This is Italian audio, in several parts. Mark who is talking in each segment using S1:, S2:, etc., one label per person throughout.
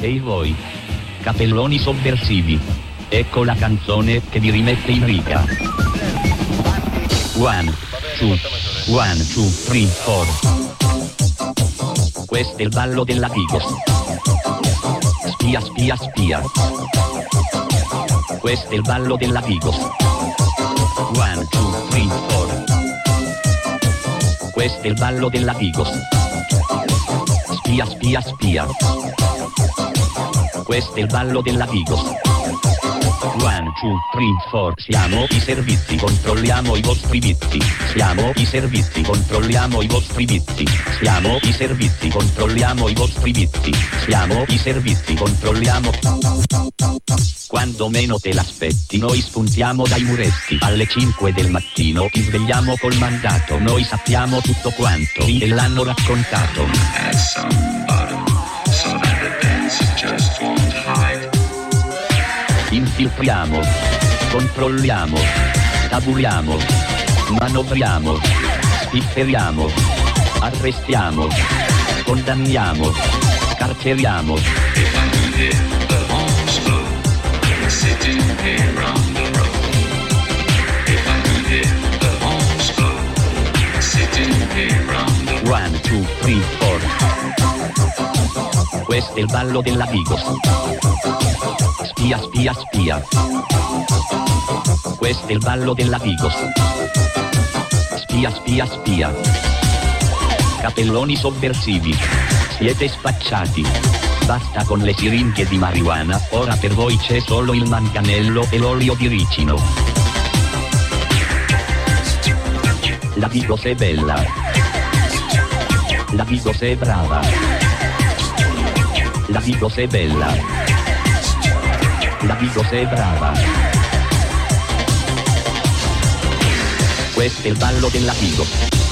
S1: Ehi voi, capelloni sovversivi, ecco la canzone che vi rimette in riga. 1, 2, 3, 4. Questo è il ballo della Vigos. Spia, spia, spia. Questo è il ballo della Vigos. 1, 2, 3, 4. Questo è il ballo della Vigos. Spia, spia, spia. Questo è il ballo della Vigos. 1, 2, 3, 4. Siamo i servizi, controlliamo i vostri vizi. Siamo i servizi, controlliamo i vostri vizi. Siamo i servizi, controlliamo i vostri vizi. Siamo i servizi, controlliamo. Quando meno te l'aspetti noi spuntiamo dai muretti. Alle 5 del mattino ti svegliamo col mandato. Noi sappiamo tutto quanto e l'hanno raccontato. Infiltriamo, controlliamo, tabuliamo, manovriamo, spifferiamo, arrestiamo, condanniamo, carceriamo. One, two, three, four. Questo è il ballo della Vigos. Spia, spia, spia. Questo è il ballo della Vigos. Spia, spia, spia. Capelloni sovversivi, siete spacciati. Basta con le siringhe di marijuana, ora per voi c'è solo il manganello e l'olio di ricino. La Vigos è bella. La Vigos è brava. La Vigos è bella. La Vigos è brava. Questo è il ballo della Vigos.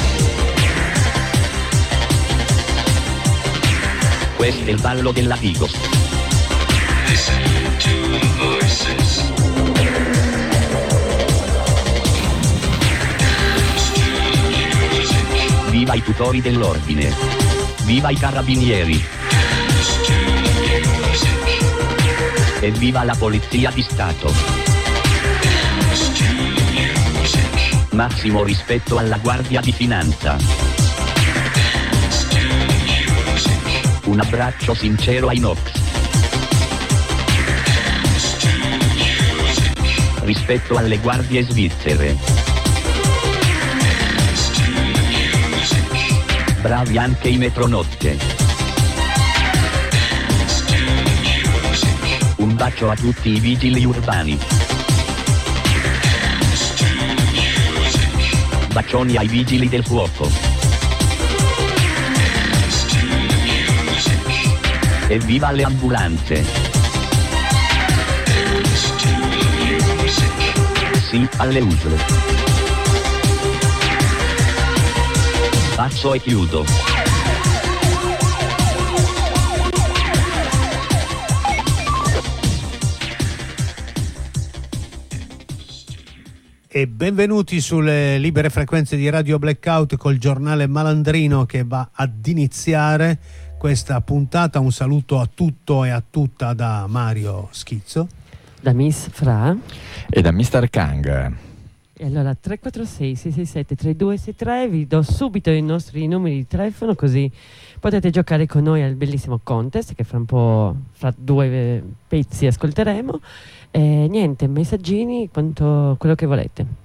S1: Questo è il ballo della Vigos. Viva i tutori dell'ordine. Viva i carabinieri. E viva la polizia di Stato. Massimo rispetto alla Guardia di Finanza. Un abbraccio sincero ai Nox. Rispetto alle guardie svizzere. Bravi anche i metronotte. Un bacio a tutti i vigili urbani. Bacioni ai vigili del fuoco. Evviva le ambulanze. Sì, alle USL. Passo e chiudo.
S2: E benvenuti sulle libere frequenze di Radio Blackout col giornale malandrino che va ad iniziare questa puntata. Un saluto a tutto e a tutta da Mario Schizzo,
S3: da Miss Fra
S4: e da Mr. Kang.
S3: E allora 346 667 3263, vi do subito i nostri numeri di telefono così potete giocare con noi al bellissimo contest che fra un po', fra due pezzi ascolteremo. E niente, messaggini, quello che volete.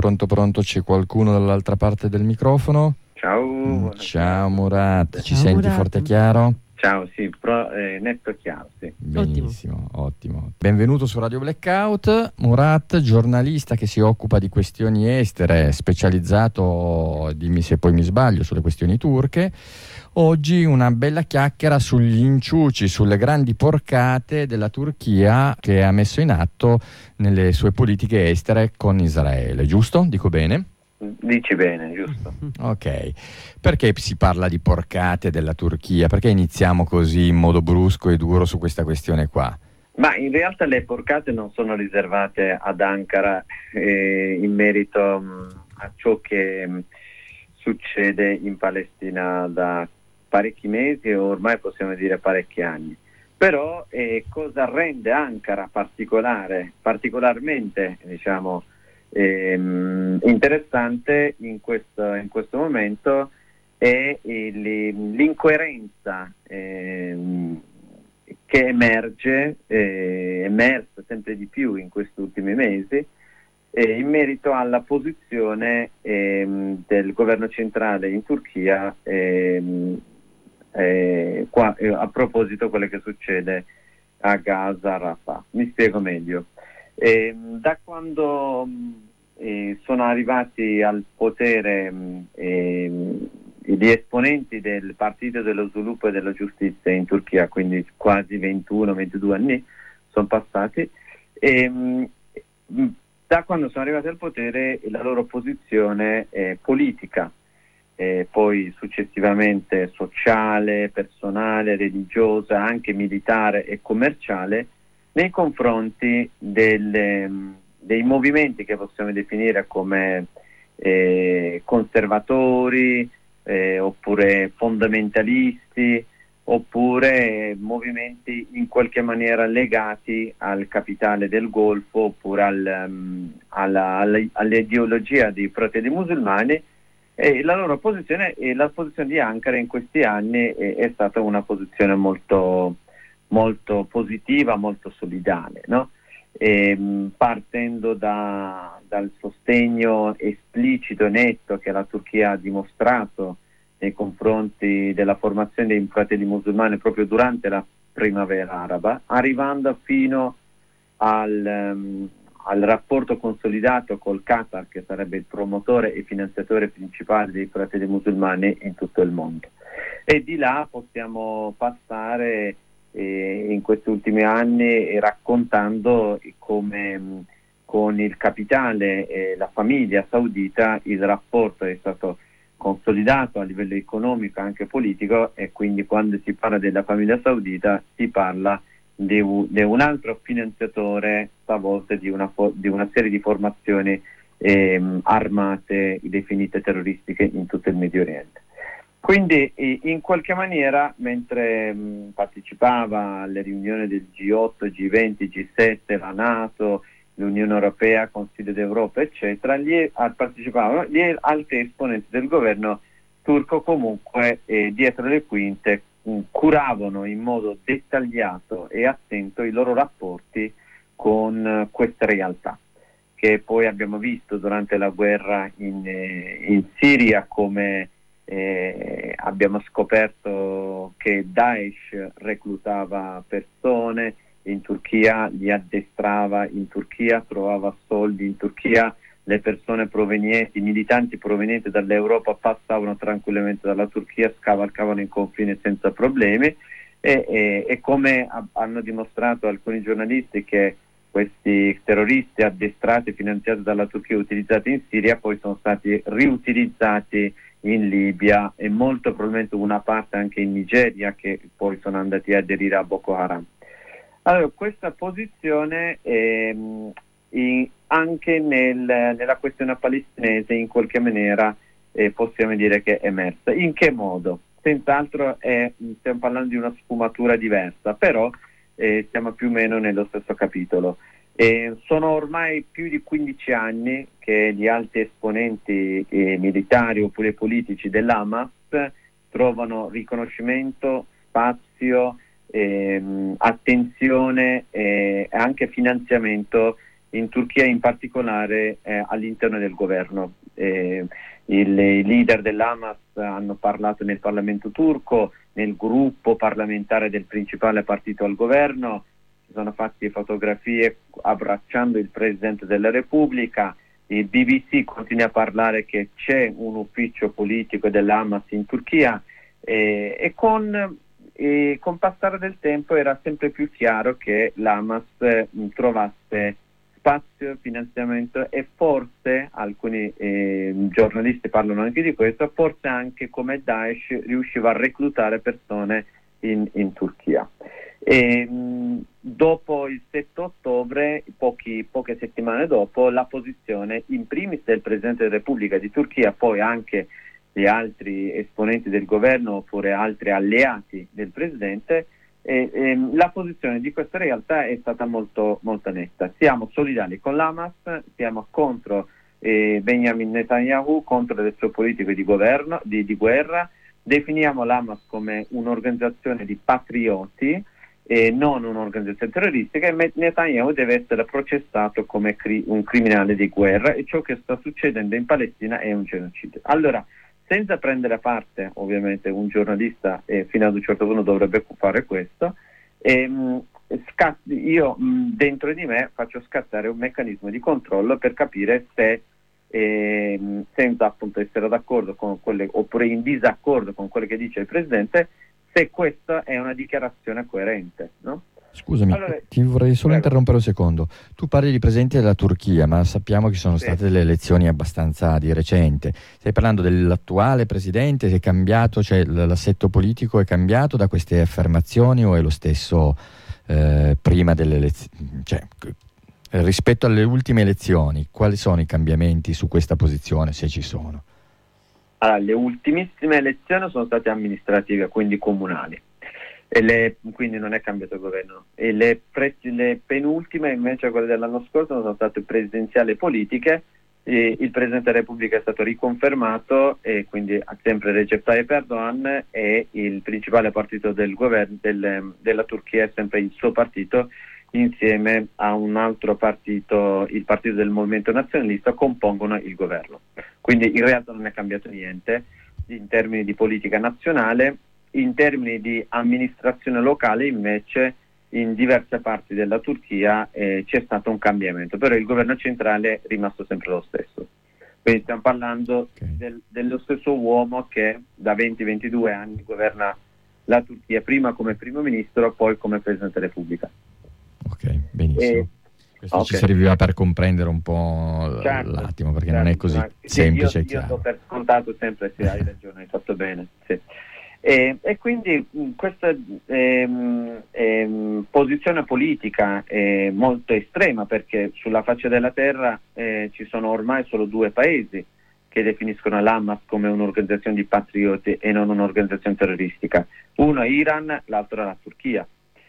S4: pronto, c'è qualcuno dall'altra parte del microfono?
S5: Ciao.
S4: Ciao Murat, ci
S3: Ciao,
S4: senti
S3: Murat.
S4: forte e chiaro?
S5: Ciao, sì, netto e chiaro, sì.
S4: Benissimo, ottimo. Benvenuto su Radio Blackout. Murat, giornalista che si occupa di questioni estere, specializzato, dimmi se poi mi sbaglio, sulle questioni turche. Oggi una bella chiacchiera sugli inciuci, sulle grandi porcate della Turchia che ha messo in atto nelle sue politiche estere con Israele, giusto? Dico bene?
S5: Dici bene, giusto.
S4: Ok, perché si parla di porcate della Turchia? Perché iniziamo così in modo brusco e duro su questa questione qua?
S5: Ma in realtà le porcate non sono riservate ad Ankara in merito a ciò che succede in Palestina da parecchi mesi o ormai possiamo dire parecchi anni. Però cosa rende Ankara particolarmente, diciamo, interessante in questo momento è l'incoerenza che emersa sempre di più in questi ultimi mesi in merito alla posizione del governo centrale in Turchia a proposito di quello che succede a Gaza, a Rafah. Mi spiego meglio. Da quando sono arrivati al potere gli esponenti del Partito dello Sviluppo e della Giustizia in Turchia, quindi quasi 21-22 anni sono passati, da quando sono arrivati al potere la loro posizione politica, poi successivamente sociale, personale, religiosa, anche militare e commerciale, nei confronti dei movimenti che possiamo definire come conservatori, oppure fondamentalisti, oppure movimenti in qualche maniera legati al capitale del Golfo, oppure all'ideologia dei fratelli musulmani. E la loro posizione e la posizione di Ankara in questi anni è stata una posizione molto molto positiva, molto solidale, no? Partendo dal sostegno esplicito e netto che la Turchia ha dimostrato nei confronti della formazione dei fratelli musulmani proprio durante la primavera araba, arrivando fino al rapporto consolidato col Qatar, che sarebbe il promotore e finanziatore principale dei fratelli musulmani in tutto il mondo. E di là possiamo passare in questi ultimi anni raccontando come con il capitale e la famiglia saudita il rapporto è stato consolidato a livello economico e anche politico, e quindi quando si parla della famiglia saudita si parla di un altro finanziatore, stavolta di una serie di formazioni armate definite terroristiche in tutto il Medio Oriente. Quindi in qualche maniera, mentre partecipava alle riunioni del G8, G20, G7, la NATO, l'Unione Europea, Consiglio d'Europa, eccetera, partecipavano gli altri esponenti del governo turco, comunque dietro le quinte curavano in modo dettagliato e attento i loro rapporti con queste realtà, che poi abbiamo visto durante la guerra in Siria, come abbiamo scoperto che Daesh reclutava persone in Turchia, li addestrava in Turchia, trovava soldi in Turchia, le persone provenienti, i militanti provenienti dall'Europa passavano tranquillamente dalla Turchia, scavalcavano il confine senza problemi, e come hanno dimostrato alcuni giornalisti, che questi terroristi addestrati e finanziati dalla Turchia e utilizzati in Siria poi sono stati riutilizzati in Libia e molto probabilmente una parte anche in Nigeria, che poi sono andati a aderire a Boko Haram. Allora, questa posizione anche nella questione palestinese in qualche maniera possiamo dire che è emersa. In che modo? Senz'altro stiamo parlando di una sfumatura diversa, però siamo più o meno nello stesso capitolo. Sono ormai più di 15 anni che gli alti esponenti militari oppure politici dell'Hamas trovano riconoscimento, spazio, attenzione e anche finanziamento in Turchia, in particolare all'interno del governo. I leader dell'Hamas hanno parlato nel Parlamento turco, nel gruppo parlamentare del principale partito al governo, si sono fatti fotografie abbracciando il Presidente della Repubblica. Il BBC continua a parlare che c'è un ufficio politico dell'Hamas in Turchia, e con passare del tempo era sempre più chiaro che l'Hamas trovasse spazio, finanziamento e forse, alcuni giornalisti parlano anche di questo, forse anche come Daesh riusciva a reclutare persone in Turchia. Dopo il 7 ottobre, poche settimane dopo, la posizione in primis del Presidente della Repubblica di Turchia, poi anche di altri esponenti del governo oppure altri alleati del Presidente, la posizione di questa realtà è stata molto, molto netta. Siamo solidali con l'Hamas, siamo contro Benjamin Netanyahu, contro le sue politiche di governo, di guerra. Definiamo l'Hamas come un'organizzazione di patrioti e non un'organizzazione terroristica, e Netanyahu deve essere processato come un criminale di guerra, e ciò che sta succedendo in Palestina è un genocidio. Allora, senza prendere parte, ovviamente un giornalista fino ad un certo punto dovrebbe fare questo, io dentro di me faccio scattare un meccanismo di controllo per capire se, senza appunto essere d'accordo con quelle, oppure in disaccordo con quello che dice il Presidente, se questa è una dichiarazione coerente, no?
S4: Scusami, allora, ti vorrei solo interrompere un secondo. Tu parli di Presidente della Turchia, ma sappiamo che sono state delle elezioni abbastanza di recente. Stai parlando dell'attuale Presidente? È cambiato, cioè l'assetto politico è cambiato da queste affermazioni, o è lo stesso prima delle elezioni? Cioè, rispetto alle ultime elezioni, quali sono i cambiamenti su questa posizione, se ci sono?
S5: Allora, le ultimissime elezioni sono state amministrative, quindi comunali, quindi non è cambiato il governo. E le penultime, invece, quelle dell'anno scorso, sono state presidenziali politiche. Il Presidente della Repubblica è stato riconfermato, e quindi sempre Recep Tayyip Erdogan, e il principale partito del governo della Turchia è sempre il suo partito, insieme a un altro partito, il partito del Movimento Nazionalista, compongono il governo. Quindi in realtà non è cambiato niente in termini di politica nazionale. In termini di amministrazione locale, invece, in diverse parti della Turchia c'è stato un cambiamento, però il governo centrale è rimasto sempre lo stesso. Quindi stiamo parlando dello stesso uomo che da 20-22 anni governa la Turchia, prima come primo ministro, poi come Presidente della Repubblica.
S4: Ok, benissimo. Questo ci serviva per comprendere un po' l'attimo, perché non è così semplice e chiaro.
S5: Io do per scontato sempre, sì, hai ragione, hai fatto bene. Sì. E quindi questa posizione politica è molto estrema, perché sulla faccia della terra ci sono ormai solo due paesi che definiscono l'Hamas come un'organizzazione di patrioti e non un'organizzazione terroristica. Uno è Iran, l'altro è la Turchia.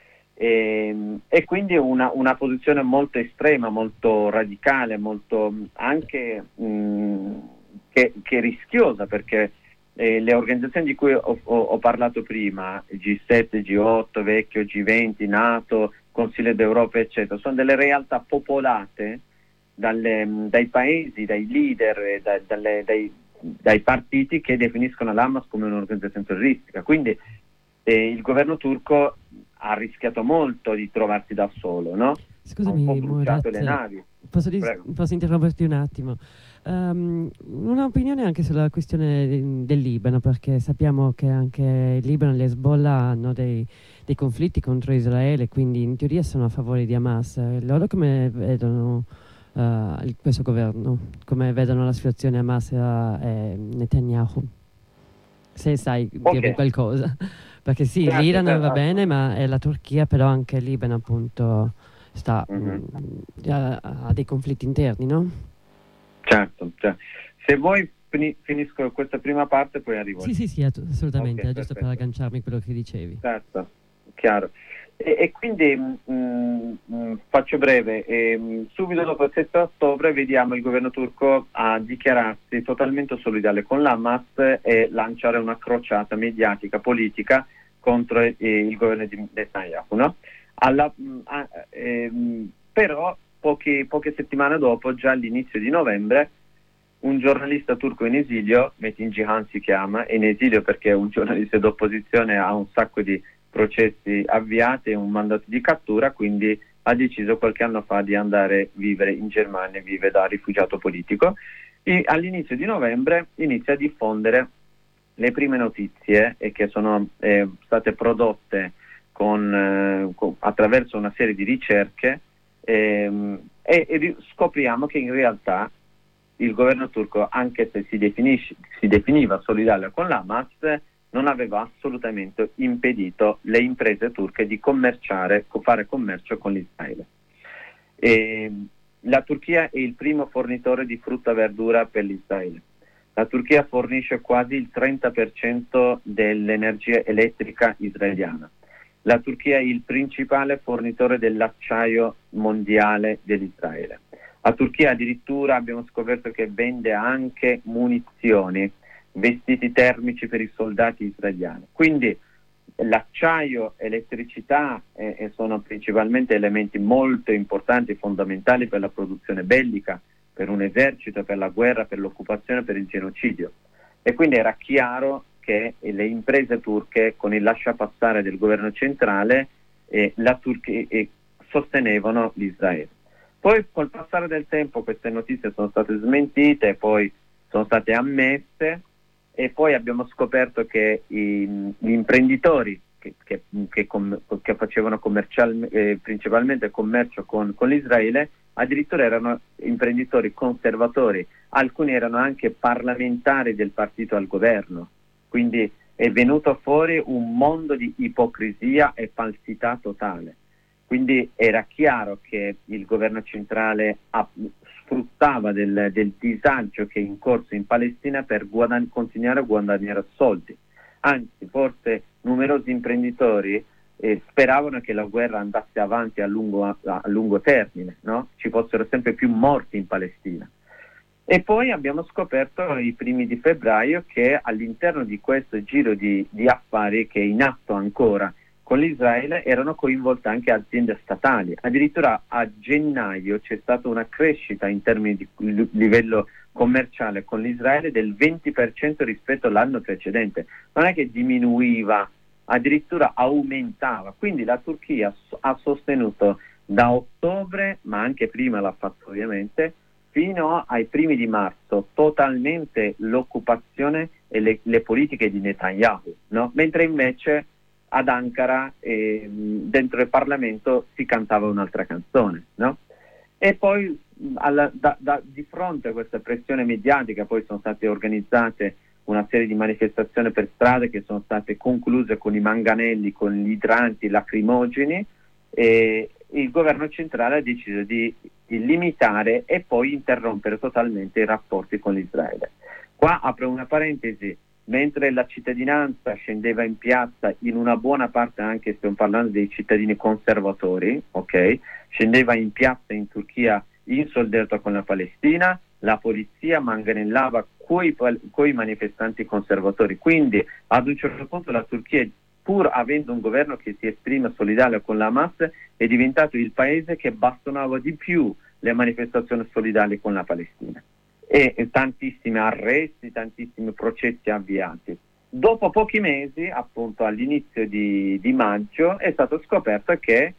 S5: E quindi una posizione molto estrema, molto radicale, molto anche che rischiosa, perché le organizzazioni di cui ho parlato prima, G7, G8, Vecchio, G20, NATO, Consiglio d'Europa, eccetera, sono delle realtà popolate dai paesi, dai leader, dai partiti che definiscono l'Hamas come un'organizzazione terroristica. Quindi il governo turco ha rischiato molto di trovarsi da solo, no?
S3: Scusami,
S5: ha un po' bruciato
S3: Murat,
S5: le navi.
S3: Posso interromperti un attimo? Un'opinione anche sulla questione del Libano, perché sappiamo che anche il Libano e l'Hezbollah hanno dei conflitti contro Israele, quindi in teoria sono a favore di Hamas. Loro come vedono questo governo? Come vedono la situazione Hamas e Netanyahu? Se sai dire qualcosa. Perché sì, l'Iran va bene, ma è la Turchia, però anche il Libano appunto ha dei conflitti interni, no?
S5: Certo. Se vuoi finisco questa prima parte, poi arrivo.
S3: Sì, assolutamente, giusto per agganciarmi a quello che dicevi.
S5: Certo, chiaro. E quindi faccio breve, subito dopo il 7 ottobre vediamo il governo turco a dichiararsi totalmente solidale con l'Hamas e lanciare una crociata mediatica, politica contro il governo di Netanyahu, no? Però poche settimane dopo, già all'inizio di novembre, un giornalista turco in esilio, Metin Cihan si chiama, è in esilio perché un giornalista d'opposizione ha un sacco di processi avviati e un mandato di cattura, quindi ha deciso qualche anno fa di andare a vivere in Germania, vive da rifugiato politico, e all'inizio di novembre inizia a diffondere le prime notizie che sono state prodotte attraverso una serie di ricerche e scopriamo che in realtà il governo turco, anche se si definiva solidario con l'Hamas, non aveva assolutamente impedito le imprese turche di fare commercio con l'Israele. La Turchia è il primo fornitore di frutta e verdura per l'Israele. La Turchia fornisce quasi il 30% dell'energia elettrica israeliana. La Turchia è il principale fornitore dell'acciaio mondiale dell'Israele. La Turchia addirittura abbiamo scoperto che vende anche munizioni, vestiti termici per i soldati israeliani. Quindi l'acciaio, elettricità sono principalmente elementi molto importanti e fondamentali per la produzione bellica, per un esercito, per la guerra, per l'occupazione, per il genocidio. E quindi era chiaro che le imprese turche, con il lasciapassare del governo centrale, sostenevano l'Israele. Poi col passare del tempo queste notizie sono state smentite, poi sono state ammesse, e poi abbiamo scoperto che gli imprenditori che facevano principalmente commercio con l'Israele addirittura erano imprenditori conservatori, alcuni erano anche parlamentari del partito al governo, quindi è venuto fuori un mondo di ipocrisia e falsità totale. Quindi era chiaro che il governo centrale sfruttava del disagio che è in corso in Palestina per continuare a guadagnare soldi. Anzi, forse numerosi imprenditori speravano che la guerra andasse avanti a lungo termine, no? Ci fossero sempre più morti in Palestina. E poi abbiamo scoperto i primi di febbraio che all'interno di questo giro di affari che è in atto ancora con l'Israele erano coinvolte anche aziende statali. Addirittura a gennaio c'è stata una crescita in termini di livello commerciale con l'Israele del 20% rispetto all'anno precedente. Non è che diminuiva, addirittura aumentava. Quindi la Turchia ha sostenuto da ottobre, ma anche prima l'ha fatto ovviamente, fino ai primi di marzo totalmente l'occupazione e le politiche di Netanyahu, no? Mentre invece ad Ankara, dentro il Parlamento, si cantava un'altra canzone, no? E poi di fronte a questa pressione mediatica poi sono state organizzate una serie di manifestazioni per strade che sono state concluse con i manganelli, con gli idranti lacrimogeni, e il governo centrale ha deciso di limitare e poi interrompere totalmente i rapporti con l'Israele. Qua apro una parentesi. Mentre la cittadinanza scendeva in piazza, in una buona parte, anche stiamo parlando dei cittadini conservatori, ok, scendeva in piazza in Turchia in solidarietà con la Palestina, la polizia manganellava coi manifestanti conservatori. Quindi ad un certo punto la Turchia, pur avendo un governo che si esprime solidario con l'Hamas, è diventato il paese che bastonava di più le manifestazioni solidali con la Palestina. E tantissimi arresti, tantissimi processi avviati. Dopo pochi mesi, appunto all'inizio di maggio, è stato scoperto che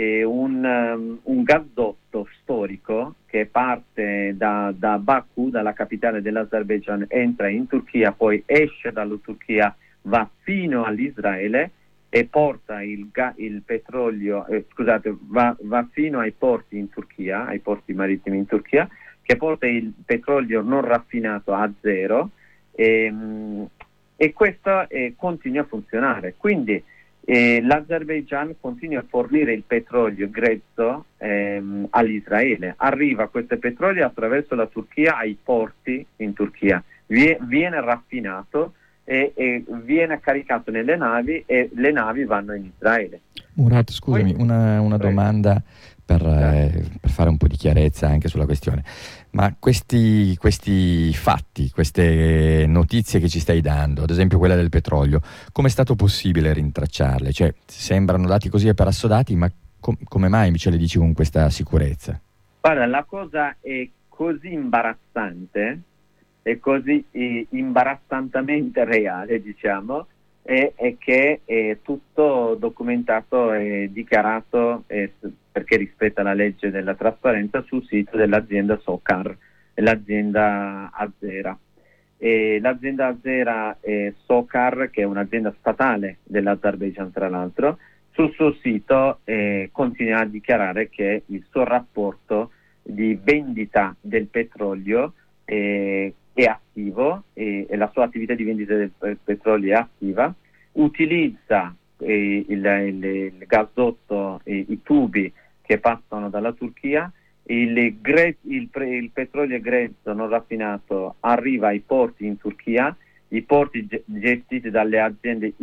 S5: un gasdotto storico che parte da Baku, dalla capitale dell'Azerbaigian, entra in Turchia, poi esce dalla Turchia, va fino all'Israele e porta il petrolio, va fino ai porti in Turchia, ai porti marittimi in Turchia, che porta il petrolio non raffinato a zero, e questo continua a funzionare. Quindi l'Azerbaigian continua a fornire il petrolio grezzo all'Israele. Arriva questo petrolio attraverso la Turchia ai porti in Turchia, viene raffinato e viene caricato nelle navi, e le navi vanno in Israele.
S4: Murat, scusami, una domanda per fare un po' di chiarezza anche sulla questione. Ma questi fatti, queste notizie che ci stai dando, ad esempio quella del petrolio, come è stato possibile rintracciarle? Cioè, sembrano dati così per assodati, ma come mai ce le dici con questa sicurezza?
S5: Guarda, la cosa è così imbarazzante, è così imbarazzantemente reale, diciamo, è che è tutto documentato e dichiarato, perché rispetta la legge della trasparenza, sul sito dell'azienda SOCAR, l'azienda Azera. E l'azienda Azera SOCAR, che è un'azienda statale dell'Azerbaigian tra l'altro, sul suo sito continua a dichiarare che il suo rapporto di vendita del petrolio è attivo e la sua attività di vendita del petrolio è attiva, utilizza il gasdotto, i tubi che passano dalla Turchia, il petrolio grezzo non raffinato arriva ai porti in Turchia, i porti gestiti dalle aziende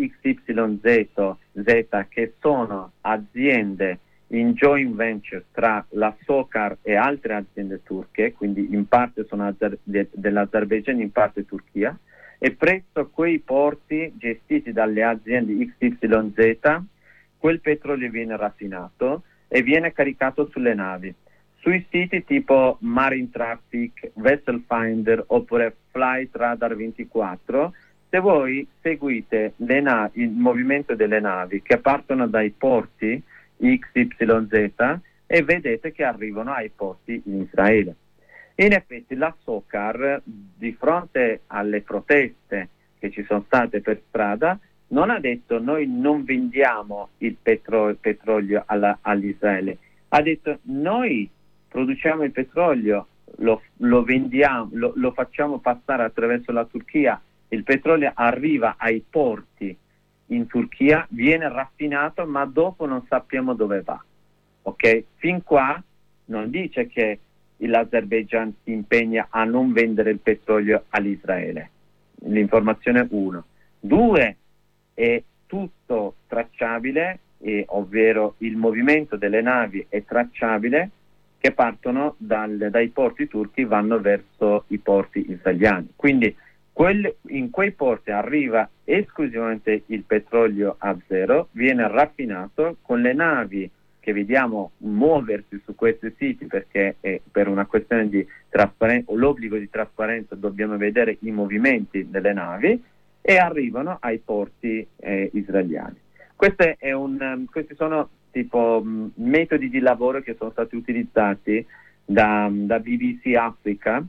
S5: XYZ, che sono aziende in joint venture tra la SOCAR e altre aziende turche, quindi in parte sono dell'Azerbaigian, in parte Turchia, e presso quei porti gestiti dalle aziende XYZ quel petrolio viene raffinato e viene caricato sulle navi. Sui siti tipo Marine Traffic, Vessel Finder oppure Flight Radar 24, se voi seguite il movimento delle navi che partono dai porti XYZ e vedete che arrivano ai porti in Israele. In effetti la SOCAR, di fronte alle proteste che ci sono state per strada, non ha detto noi non vendiamo il petrolio all'Israele, ha detto noi produciamo il petrolio, lo vendiamo, lo facciamo passare attraverso la Turchia, il petrolio arriva ai porti in Turchia, viene raffinato, ma dopo non sappiamo dove va. Ok? Fin qua non dice che l'Azerbaigian si impegna a non vendere il petrolio all'Israele. L'informazione 1. 2, è tutto tracciabile, ovvero il movimento delle navi è tracciabile, che partono dai porti turchi, vanno verso i porti israeliani. Quindi in quei porti arriva esclusivamente il petrolio azero, viene raffinato con le navi che vediamo muoversi su questi siti, perché per una questione di trasparenza, l'obbligo di trasparenza, dobbiamo vedere i movimenti delle navi, e arrivano ai porti israeliani. Questi sono tipo metodi di lavoro che sono stati utilizzati da BBC Africa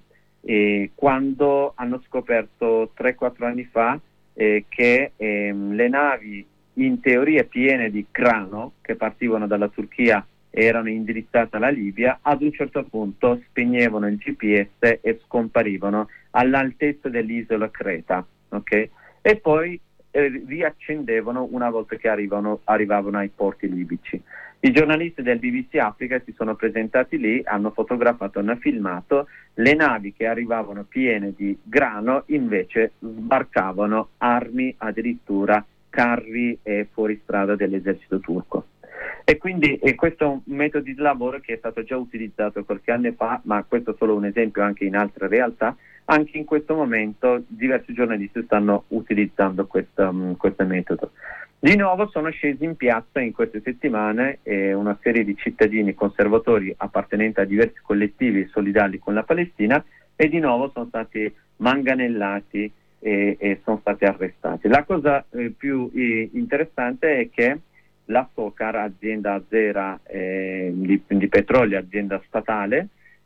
S5: quando hanno scoperto 3-4 anni fa che le navi in teoria piene di grano che partivano dalla Turchia erano indirizzate alla Libia, ad un certo punto spegnevano il GPS e scomparivano all'altezza dell'isola Creta, ok? E poi riaccendevano una volta che arrivavano ai porti libici. I giornalisti del BBC Africa si sono presentati lì, hanno fotografato, hanno filmato le navi che arrivavano piene di grano, invece sbarcavano armi, addirittura carri e fuoristrada dell'esercito turco. E quindi questo è un metodo di lavoro che è stato già utilizzato qualche anno fa, ma questo è solo un esempio anche in altre realtà. Anche in questo momento diversi giornalisti stanno utilizzando questo metodo. Di nuovo sono scesi in piazza in queste settimane una serie di cittadini conservatori appartenenti a diversi collettivi solidali con la Palestina, e di nuovo sono stati manganellati e sono stati arrestati. La cosa più interessante è che la SOCAR, azienda azera di petrolio, azienda statale,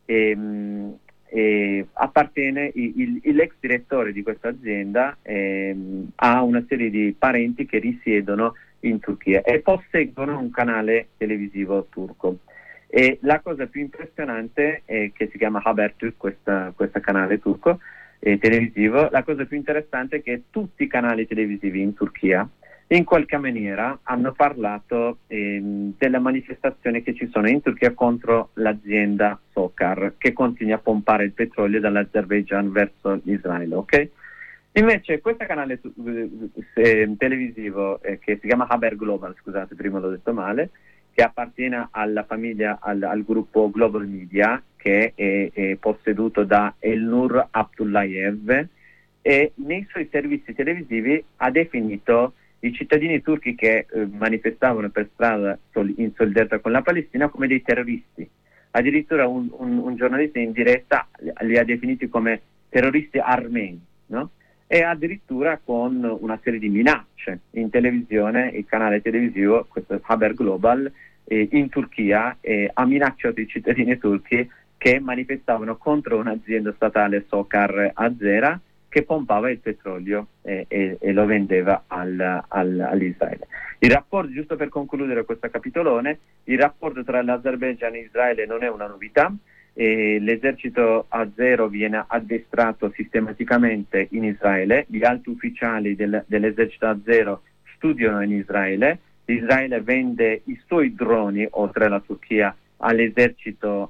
S5: appartiene, l'ex direttore di questa azienda ha una serie di parenti che risiedono in Turchia e posseggono un canale televisivo turco. E la cosa più impressionante è che si chiama Habertürk, questo canale turco televisivo. La cosa più interessante è che tutti i canali televisivi in Turchia in qualche maniera hanno parlato delle manifestazioni che ci sono in Turchia contro l'azienda SOCAR, che continua a pompare il petrolio dall'Azerbaigian verso Israele, ok? Invece questo canale televisivo che si chiama Haber Global, scusate, prima l'ho detto male, che appartiene alla famiglia, al gruppo Global Media, che è posseduto da Elnur Abdullayev, e nei suoi servizi televisivi ha definito i cittadini turchi che manifestavano per strada in solidarietà con la Palestina come dei terroristi, addirittura un giornalista in diretta li ha definiti come terroristi armeni, no? E addirittura con una serie di minacce in televisione. Il canale televisivo, questo Haber Global, in Turchia ha minacciato i cittadini turchi che manifestavano contro un'azienda statale, Sokar Azera, che pompava il petrolio e lo vendeva all'Israele. Il rapporto, giusto per concludere questo capitolone, il rapporto tra l'Azerbaigian e Israele non è una novità. L'esercito azero viene addestrato sistematicamente in Israele, gli alti ufficiali dell'esercito azero studiano in Israele, Israele vende i suoi droni, oltre alla Turchia, all'esercito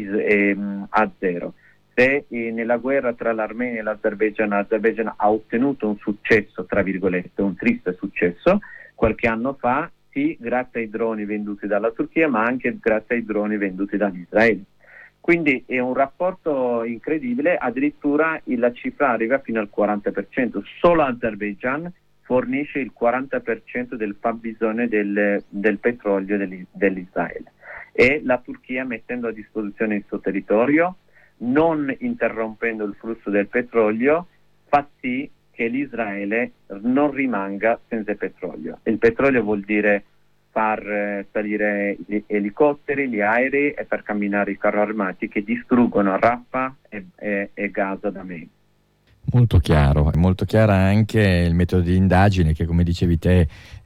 S5: azero. Se nella guerra tra l'Armenia e l'Azerbaigian ha ottenuto un successo, tra virgolette, un triste successo, qualche anno fa, sì, grazie ai droni venduti dalla Turchia, ma anche grazie ai droni venduti dall'Israele. Quindi è un rapporto incredibile, addirittura la cifra arriva fino al 40%. Solo l'Azerbaigian fornisce il 40% del fabbisogno del petrolio dell'Israele. E la Turchia, mettendo a disposizione il suo territorio, non interrompendo il flusso del petrolio, fa sì che l'Israele non rimanga senza petrolio. Il petrolio vuol dire far salire gli elicotteri, gli aerei e far camminare i carri armati che distruggono Rafah e Gaza da me.
S4: Molto chiaro, è molto chiaro anche il metodo di indagine che, come dicevi te,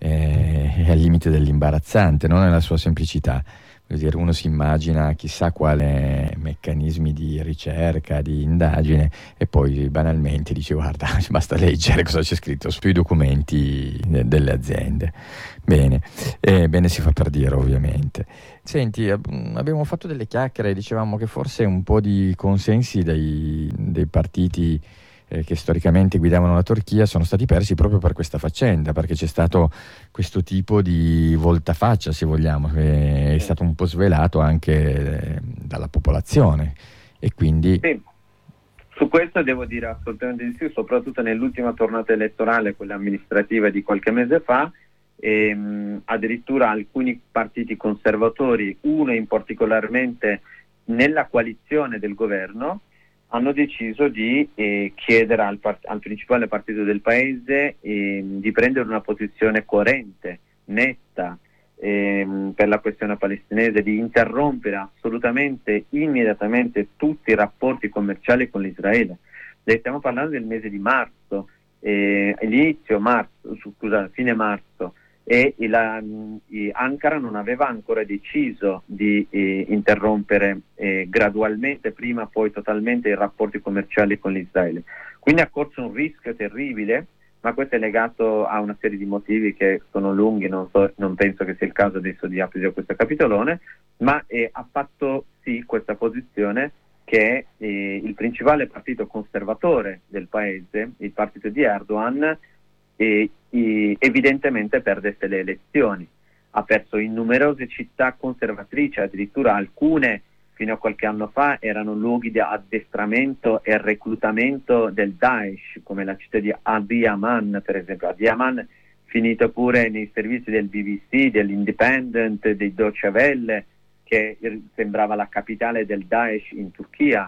S4: è al limite dell'imbarazzante, non nella sua semplicità. Vuol dire, uno si immagina chissà quale meccanismi di ricerca, di indagine, e poi banalmente dice guarda, basta leggere cosa c'è scritto sui documenti delle aziende. Bene, bene si fa per dire, ovviamente. Senti, abbiamo fatto delle chiacchiere, dicevamo che forse un po' di consensi dei partiti che storicamente guidavano la Turchia sono stati persi proprio per questa faccenda, perché c'è stato questo tipo di voltafaccia, se vogliamo, che è stato un po' svelato anche dalla popolazione, e quindi...
S5: Sì. Su questo devo dire assolutamente di sì, soprattutto nell'ultima tornata elettorale, quella amministrativa di qualche mese fa, addirittura alcuni partiti conservatori, uno in particolarmente nella coalizione del governo, hanno deciso di chiedere al principale partito del paese di prendere una posizione coerente, netta, per la questione palestinese, di interrompere assolutamente, immediatamente tutti i rapporti commerciali con l'Israele. Stiamo parlando del mese di marzo, fine marzo, e Ankara non aveva ancora deciso di interrompere gradualmente, prima poi totalmente, i rapporti commerciali con l'Israele. Quindi ha corso un rischio terribile, ma questo è legato a una serie di motivi che sono lunghi, non penso che sia il caso adesso di aprire questo capitolone, ma ha fatto sì questa posizione che il principale partito conservatore del paese, il partito di Erdogan, evidentemente perdesse le elezioni. Ha perso in numerose città conservatrici, addirittura alcune fino a qualche anno fa erano luoghi di addestramento e reclutamento del Daesh, come la città di Adiyaman, per esempio. Adiyaman finito pure nei servizi del BBC, dell'Independent, dei Deutsche Welle, che sembrava la capitale del Daesh in Turchia.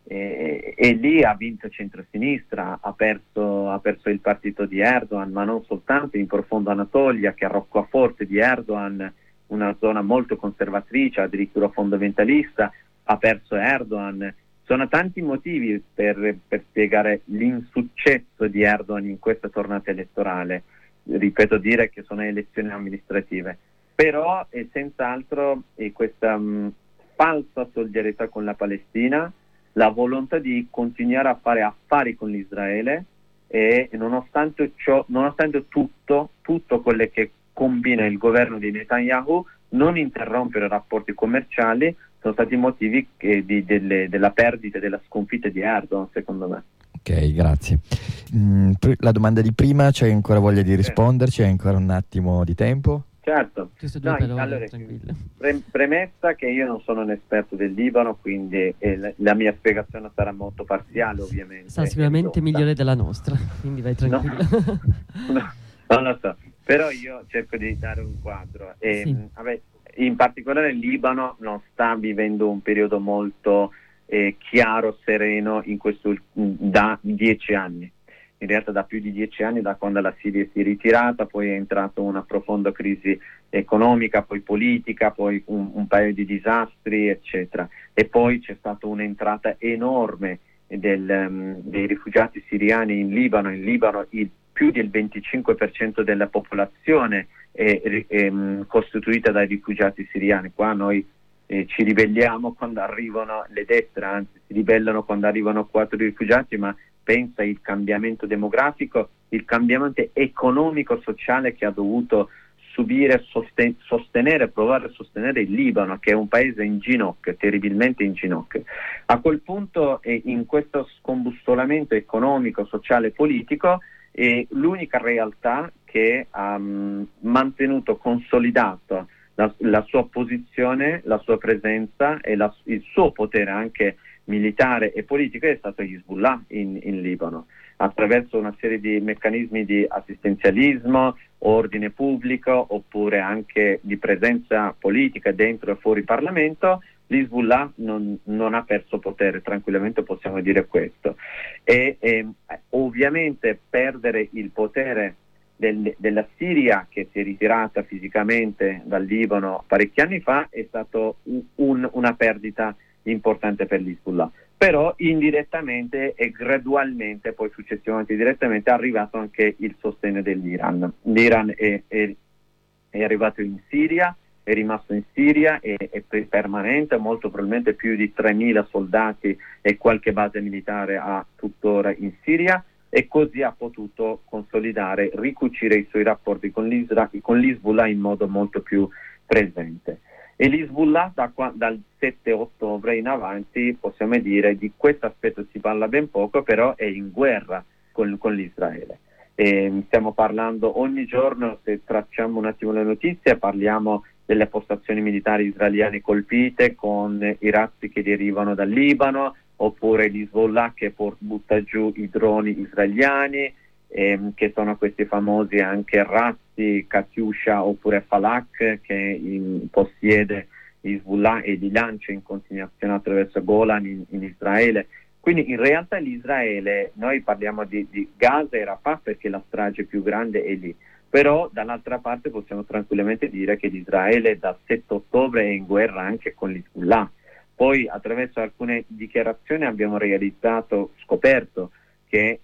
S5: E lì ha vinto centrosinistra, ha perso il partito di Erdogan, ma non soltanto, in profondo Anatolia, che è roccaforte di Erdogan, una zona molto conservatrice, addirittura fondamentalista, ha perso Erdogan. Sono tanti motivi per spiegare l'insuccesso di Erdogan in questa tornata elettorale. Ripeto, dire che sono elezioni amministrative, però senz'altro questa falsa solidarietà con la Palestina, la volontà di continuare a fare affari con l'Israele, e nonostante tutto quello che combina il governo di Netanyahu, non interrompere i rapporti commerciali, sono stati motivi della perdita e della sconfitta di Erdogan, secondo me.
S4: Ok, grazie. La domanda di prima, c'hai ancora voglia di risponderci? Hai ancora un attimo di tempo?
S5: Certo. Allora, premessa che io non sono un esperto del Libano, quindi la mia spiegazione sarà molto parziale, ovviamente.
S3: Sarà sicuramente migliore della nostra, quindi vai tranquillo.
S5: No, non lo so, però io cerco di dare un quadro.
S3: Sì.
S5: in particolare il Libano non sta vivendo un periodo molto chiaro, sereno da 10 anni. In realtà da più di 10 anni, da quando la Siria si è ritirata, poi è entrata una profonda crisi economica, poi politica, poi un paio di disastri, eccetera. E poi c'è stata un'entrata enorme dei rifugiati siriani in Libano. In Libano più del 25% della popolazione è costituita dai rifugiati siriani. Qua noi ci ribelliamo quando arrivano le destre, anzi si ribellano quando arrivano 4 rifugiati, ma pensa il cambiamento demografico, il cambiamento economico-sociale che ha dovuto subire, provare a sostenere il Libano, che è un paese in ginocchio, terribilmente in ginocchio. A quel punto, in questo scombussolamento economico, sociale e politico, l'unica realtà che ha mantenuto consolidato la sua posizione, la sua presenza e il suo potere anche militare e politico è stato Hezbollah in Libano, attraverso una serie di meccanismi di assistenzialismo, ordine pubblico, oppure anche di presenza politica dentro e fuori Parlamento. L'Hezbollah non ha perso potere, tranquillamente possiamo dire questo. E ovviamente perdere il potere della Siria, che si è ritirata fisicamente dal Libano parecchi anni fa, è stato una perdita importante per l'Hezbollah. Però indirettamente e gradualmente, poi successivamente direttamente, è arrivato anche il sostegno dell'Iran. L'Iran è arrivato in Siria, è rimasto in Siria, è permanente, molto probabilmente più di 3.000 soldati e qualche base militare ha tuttora in Siria, e così ha potuto consolidare, ricucire i suoi rapporti con l'Hezbollah in modo molto più presente. E l'Hezbollah dal 7 ottobre in avanti, possiamo dire, di questo aspetto si parla ben poco, però è in guerra con l'Israele. Stiamo parlando ogni giorno, se tracciamo un attimo le notizie, parliamo delle postazioni militari israeliane colpite con i razzi che derivano dal Libano, oppure l'Hezbollah che butta giù i droni israeliani, che sono questi famosi anche razzi Katyusha oppure Falak che possiede Hezbollah e li lancia in continuazione attraverso Golan in Israele. Quindi in realtà l'Israele, noi parliamo di Gaza e Rafah perché la strage più grande è lì, però dall'altra parte possiamo tranquillamente dire che l'Israele dal 7 ottobre è in guerra anche con l'Hezbollah. Poi attraverso alcune dichiarazioni abbiamo scoperto che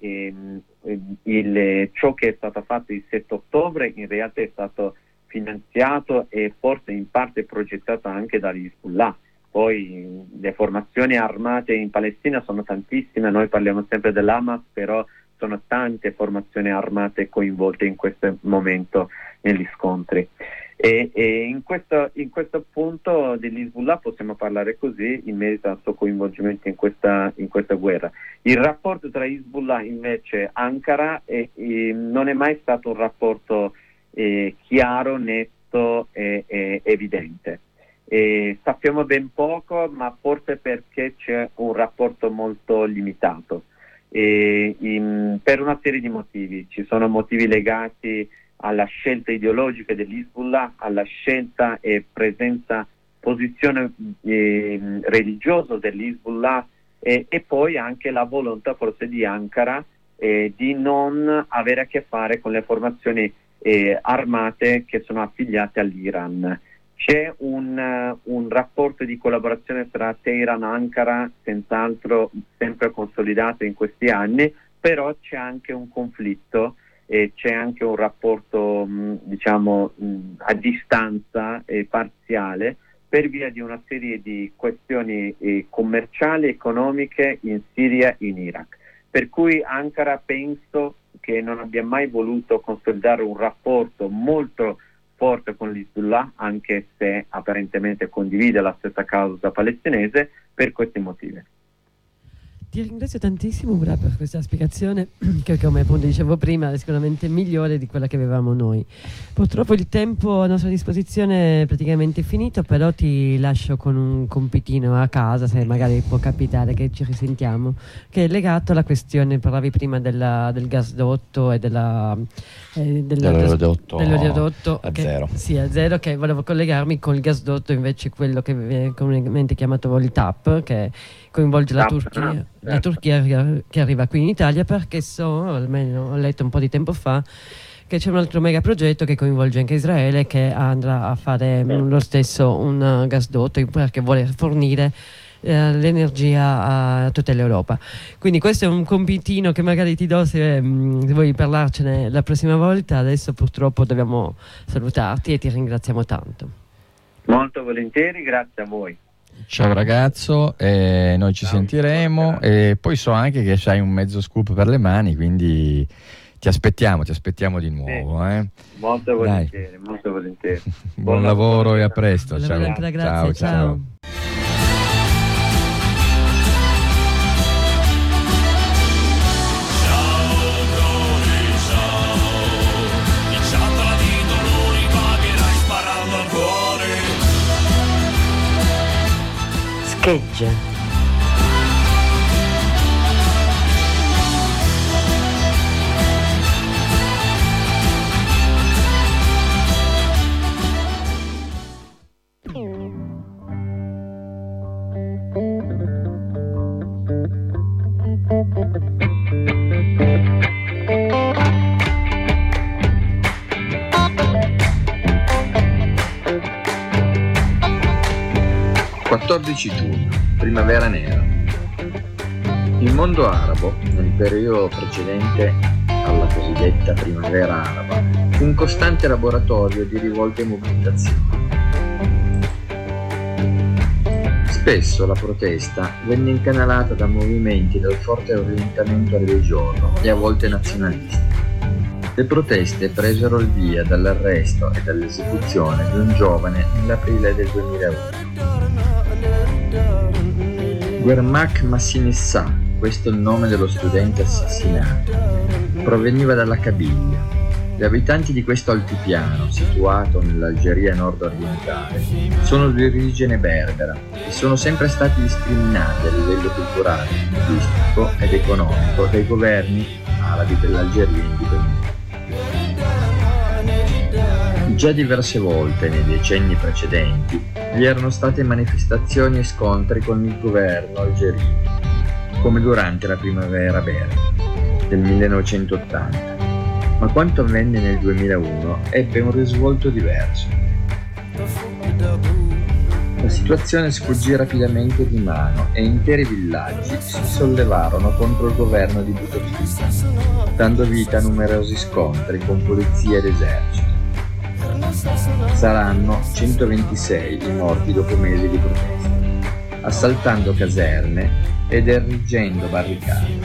S5: ciò che è stato fatto il 7 ottobre in realtà è stato finanziato e forse in parte progettato anche dall'Hezbollah. Poi le formazioni armate in Palestina sono tantissime, noi parliamo sempre dell'Hamas, però sono tante formazioni armate coinvolte in questo momento negli scontri. E in questo punto dell'Hezbollah possiamo parlare così in merito al suo coinvolgimento in questa guerra. Il rapporto tra Hezbollah invece e Ankara non è mai stato un rapporto chiaro, netto e evidente. Sappiamo ben poco, ma forse perché c'è un rapporto molto limitato per una serie di motivi. Ci sono motivi legati alla scelta ideologica dell'Hezbollah, alla scelta e posizione religiosa dell'Hezbollah e poi anche la volontà forse di Ankara di non avere a che fare con le formazioni armate che sono affiliate all'Iran. C'è un rapporto di collaborazione tra Teheran e Ankara, senz'altro sempre consolidato in questi anni, però c'è anche un conflitto e c'è anche un rapporto a distanza parziale per via di una serie di questioni commerciali e economiche in Siria e in Iraq. Per cui Ankara penso che non abbia mai voluto consolidare un rapporto molto forte con l'Hezbollah, anche se apparentemente condivide la stessa causa palestinese, per questi motivi.
S3: Ti ringrazio tantissimo Murat per questa spiegazione che, come appunto dicevo prima, è sicuramente migliore di quella che avevamo noi. Purtroppo il tempo a nostra disposizione è praticamente finito, però ti lascio con un compitino a casa, se magari può capitare che ci risentiamo, che è legato alla questione, parlavi prima del gasdotto e dell'oleodotto
S4: a zero.
S3: Sì, a zero, che volevo collegarmi con il gasdotto, invece quello che viene comunemente chiamato il TAP, che coinvolge la Turchia che arriva qui in Italia, perché almeno ho letto un po' di tempo fa, che c'è un altro mega progetto che coinvolge anche Israele, che andrà a fare lo stesso un gasdotto, perché vuole fornire l'energia a tutta l'Europa. Quindi questo è un compitino che magari ti do se vuoi parlarcene la prossima volta. Adesso purtroppo dobbiamo salutarti e ti ringraziamo tanto.
S5: Molto volentieri, grazie a voi.
S4: Ciao ragazzo, noi ci sentiremo, e poi so anche che hai un mezzo scoop per le mani, quindi ti aspettiamo di nuovo.
S5: Molto volentieri, molto volentieri.
S4: Buon lavoro e a presto.
S3: Ciao. Ciao. Schegge.
S6: Giugno, primavera nera. Il mondo arabo, nel periodo precedente alla cosiddetta primavera araba, fu un costante laboratorio di rivolte e mobilitazioni. Spesso la protesta venne incanalata da movimenti dal forte orientamento religioso e a volte nazionalisti. Le proteste presero il via dall'arresto e dall'esecuzione di un giovane nell'aprile del 2001. Guermak Massinissa, questo è il nome dello studente assassinato, proveniva dalla Kabylia. Gli abitanti di questo altipiano, situato nell'Algeria nord-orientale, sono di origine berbera e sono sempre stati discriminati a livello culturale, linguistico ed economico dai governi arabi dell'Algeria indipendente. Già diverse volte nei decenni precedenti vi erano state manifestazioni e scontri con il governo algerino, come durante la primavera berbera del 1980, ma quanto avvenne nel 2001 ebbe un risvolto diverso. La situazione sfuggì rapidamente di mano e interi villaggi si sollevarono contro il governo di Bouteflika, dando vita a numerosi scontri con polizia ed esercito. Saranno 126 i morti dopo mesi di proteste, assaltando caserme ed erigendo barricate,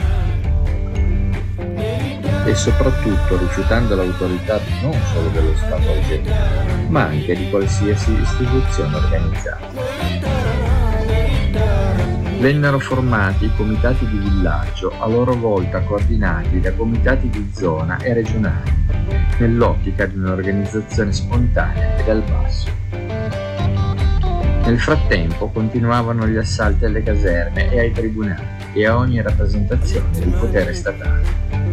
S6: e soprattutto rifiutando l'autorità non solo dello Stato algerino, ma anche di qualsiasi istituzione organizzata. Vennero formati i comitati di villaggio, a loro volta coordinati da comitati di zona e regionali, nell'ottica di un'organizzazione spontanea e dal basso. Nel frattempo continuavano gli assalti alle caserme e ai tribunali e a ogni rappresentazione del potere statale.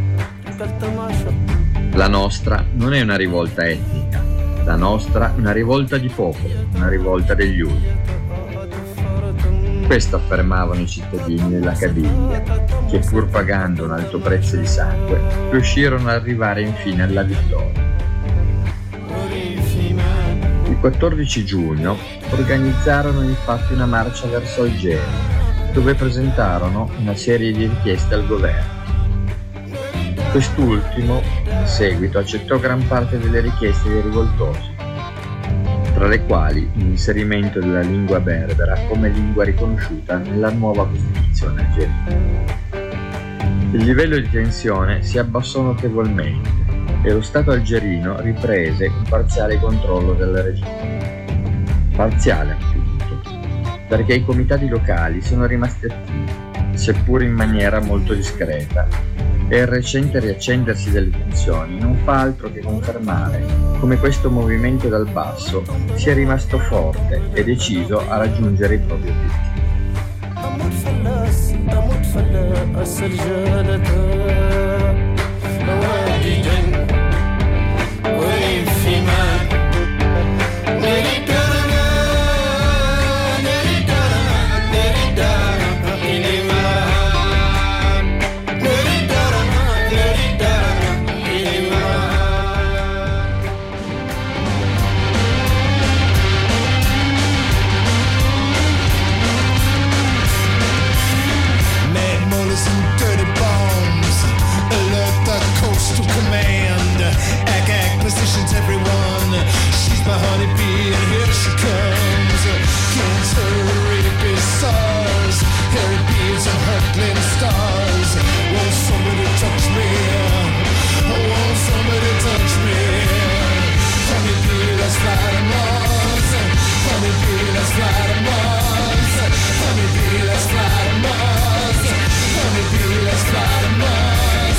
S6: La nostra non è una rivolta etnica, la nostra è una rivolta di popolo, una rivolta degli uni. Questo affermavano i cittadini della Kabylia, che pur pagando un alto prezzo di sangue, riuscirono ad arrivare infine alla vittoria. Il 14 giugno organizzarono infatti una marcia verso Algeri, dove presentarono una serie di richieste al governo. Quest'ultimo, in seguito, accettò gran parte delle richieste dei rivoltosi, tra le quali l'inserimento della lingua berbera come lingua riconosciuta nella nuova Costituzione algerina. Il livello di tensione si abbassò notevolmente e lo Stato algerino riprese un parziale controllo della regione. Parziale, appunto, perché i comitati locali sono rimasti attivi, seppur in maniera molto discreta, e il recente riaccendersi delle tensioni non fa altro che confermare come questo movimento dal basso sia rimasto forte e deciso a raggiungere i propri obiettivi.
S7: Positions everyone. She's my honeybee and here she comes. Cancer, rapist, SARS, hairy beards and hurtling stars. Won't somebody touch me? Won't somebody touch me? Honeybee, let's fly to Mars. Honeybee, let's fly to Mars. Honeybee, let's fly to Mars. Honeybee, let's fly to Mars.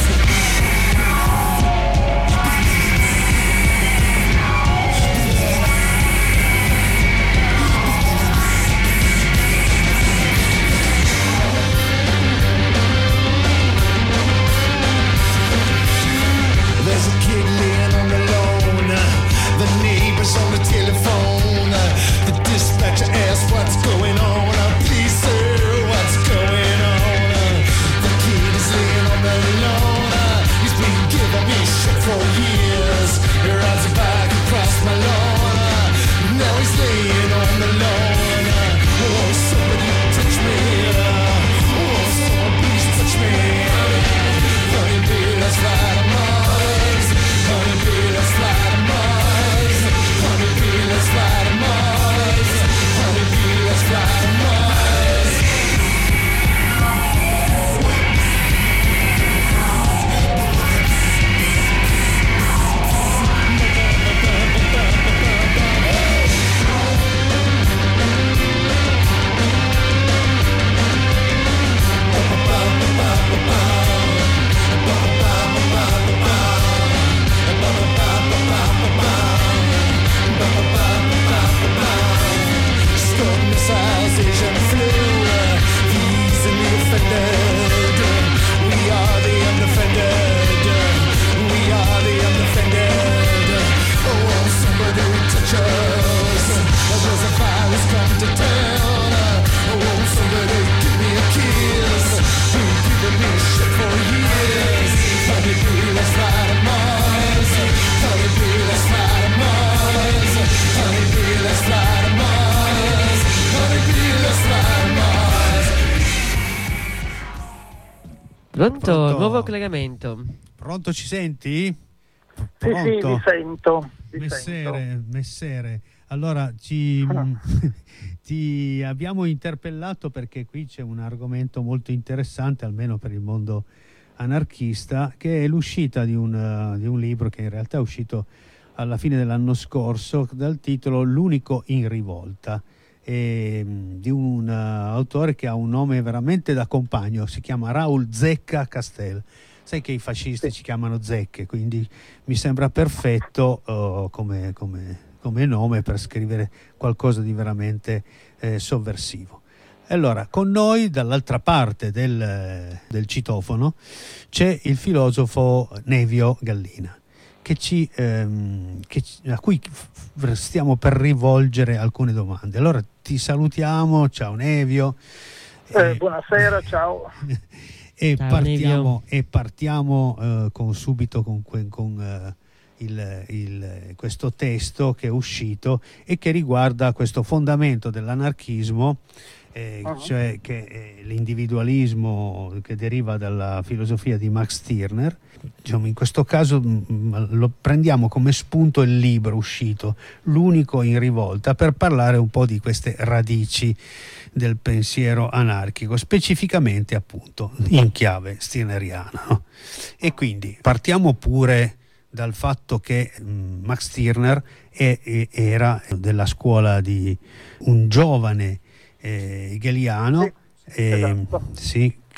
S7: There's a kid laying on the lawn. The neighbors on the telephone. The dispatcher asks what's going on. Please sir, what's going on? The kid is laying on the lawn. He's been giving me shit for years. He rides a bike across my lawn. Now he's laying on the lawn. Oh, somebody touch me. Oh, someone please touch me. Honeybee, let's fly to Mars. Honeybee, let's fly to Mars. Honeybee, let's fly to Mars. Honeybee, let's fly to Mars. Storm missiles, Asian flu, easily offended. We are the undefended. We are the undefended. Oh, won't somebody touch us? There's a virus come to town. Oh, won't somebody give me a kiss? We've given me shit for years. Honeybee, let's fly to Mars. Honeybee, let's fly to Mars. Honeybee, let's fly to Mars. Honeybee, let's fly to Mars.
S3: Pronto? Nuovo collegamento.
S2: Pronto, ci senti?
S8: Sì,
S2: Pronto?
S8: vi sento.
S2: Messere. Allora, ti abbiamo interpellato perché qui c'è un argomento molto interessante, almeno per il mondo anarchista, che è l'uscita di un libro che in realtà è uscito alla fine dell'anno scorso dal titolo L'unico in rivolta, di un autore che ha un nome veramente da compagno, si chiama Raul Zecca Castel. Sai che i fascisti ci chiamano Zecche, quindi mi sembra perfetto come nome per scrivere qualcosa di veramente sovversivo. Allora, con noi dall'altra parte del citofono c'è il filosofo Nevio Gallina, a cui stiamo per rivolgere alcune domande. Allora ti salutiamo, ciao Nevio.
S8: Buonasera, ciao.
S2: Partiamo subito con questo testo che è uscito e che riguarda questo fondamento dell'anarchismo, cioè che è l'individualismo che deriva dalla filosofia di Max Stirner. Diciamo, in questo caso lo prendiamo come spunto il libro uscito, L'unico in rivolta, per parlare un po' di queste radici del pensiero anarchico, specificamente appunto in chiave stirneriana, no? E quindi partiamo pure dal fatto che Max Stirner era della scuola di un giovane hegeliano,
S8: esatto.
S2: sì,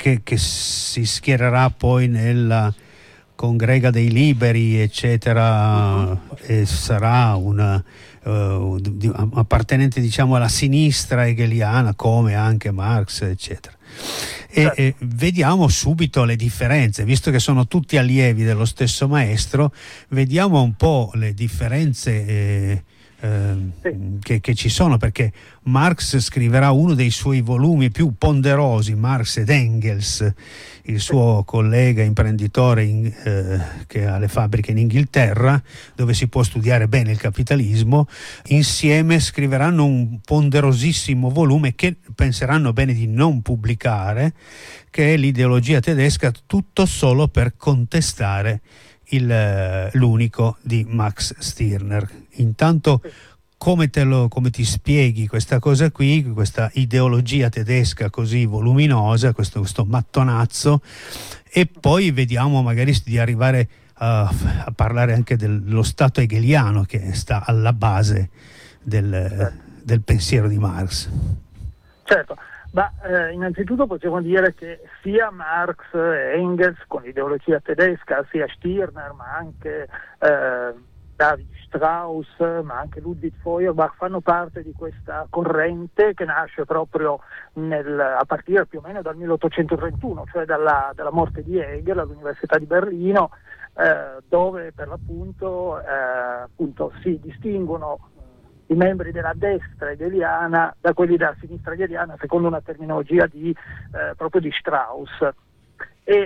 S2: che si schiererà poi nella Congrega dei Liberi, eccetera, e sarà appartenente, diciamo, alla sinistra hegeliana, come anche Marx, eccetera. E vediamo subito le differenze, visto che sono tutti allievi dello stesso maestro. Vediamo un po' le differenze che ci sono, perché Marx scriverà uno dei suoi volumi più ponderosi, Marx ed Engels, il suo collega imprenditore che ha le fabbriche in Inghilterra, dove si può studiare bene il capitalismo. Insieme scriveranno un ponderosissimo volume che penseranno bene di non pubblicare, che è L'ideologia tedesca, tutto solo per contestare l'unico di Max Stirner. Intanto come ti spieghi questa cosa qui, questa ideologia tedesca così voluminosa, questo mattonazzo, e poi vediamo magari di arrivare a parlare anche dello stato hegeliano che sta alla base del pensiero di Marx.
S8: Certo, ma innanzitutto possiamo dire che sia Marx e Engels con l'ideologia tedesca, sia Stirner, ma anche David Strauss, ma anche Ludwig Feuerbach, fanno parte di questa corrente che nasce proprio a partire più o meno dal 1831, cioè dalla morte di Hegel all'Università di Berlino, dove per l'appunto si distinguono i membri della destra hegeliana da quelli della sinistra hegeliana, secondo una terminologia proprio di Strauss. E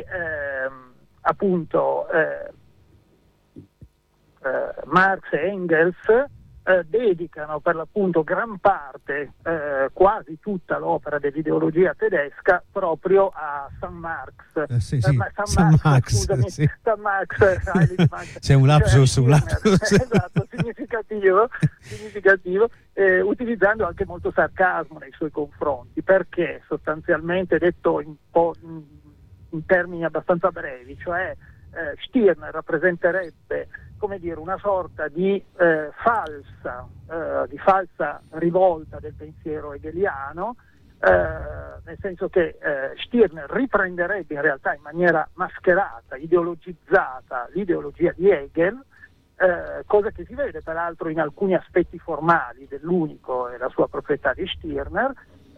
S8: Marx e Engels dedicano per l'appunto gran parte, quasi tutta l'opera dell'ideologia tedesca proprio a San Marx. San Marx,
S2: c'è un lapsus,
S8: esatto, significativo, utilizzando anche molto sarcasmo nei suoi confronti, perché sostanzialmente, detto in termini abbastanza brevi, cioè Stirner rappresenterebbe, come dire, una sorta di falsa rivolta del pensiero hegeliano, nel senso che Stirner riprenderebbe in realtà in maniera mascherata, ideologizzata, l'ideologia di Hegel, cosa che si vede peraltro in alcuni aspetti formali dell'unico e la sua proprietà di Stirner,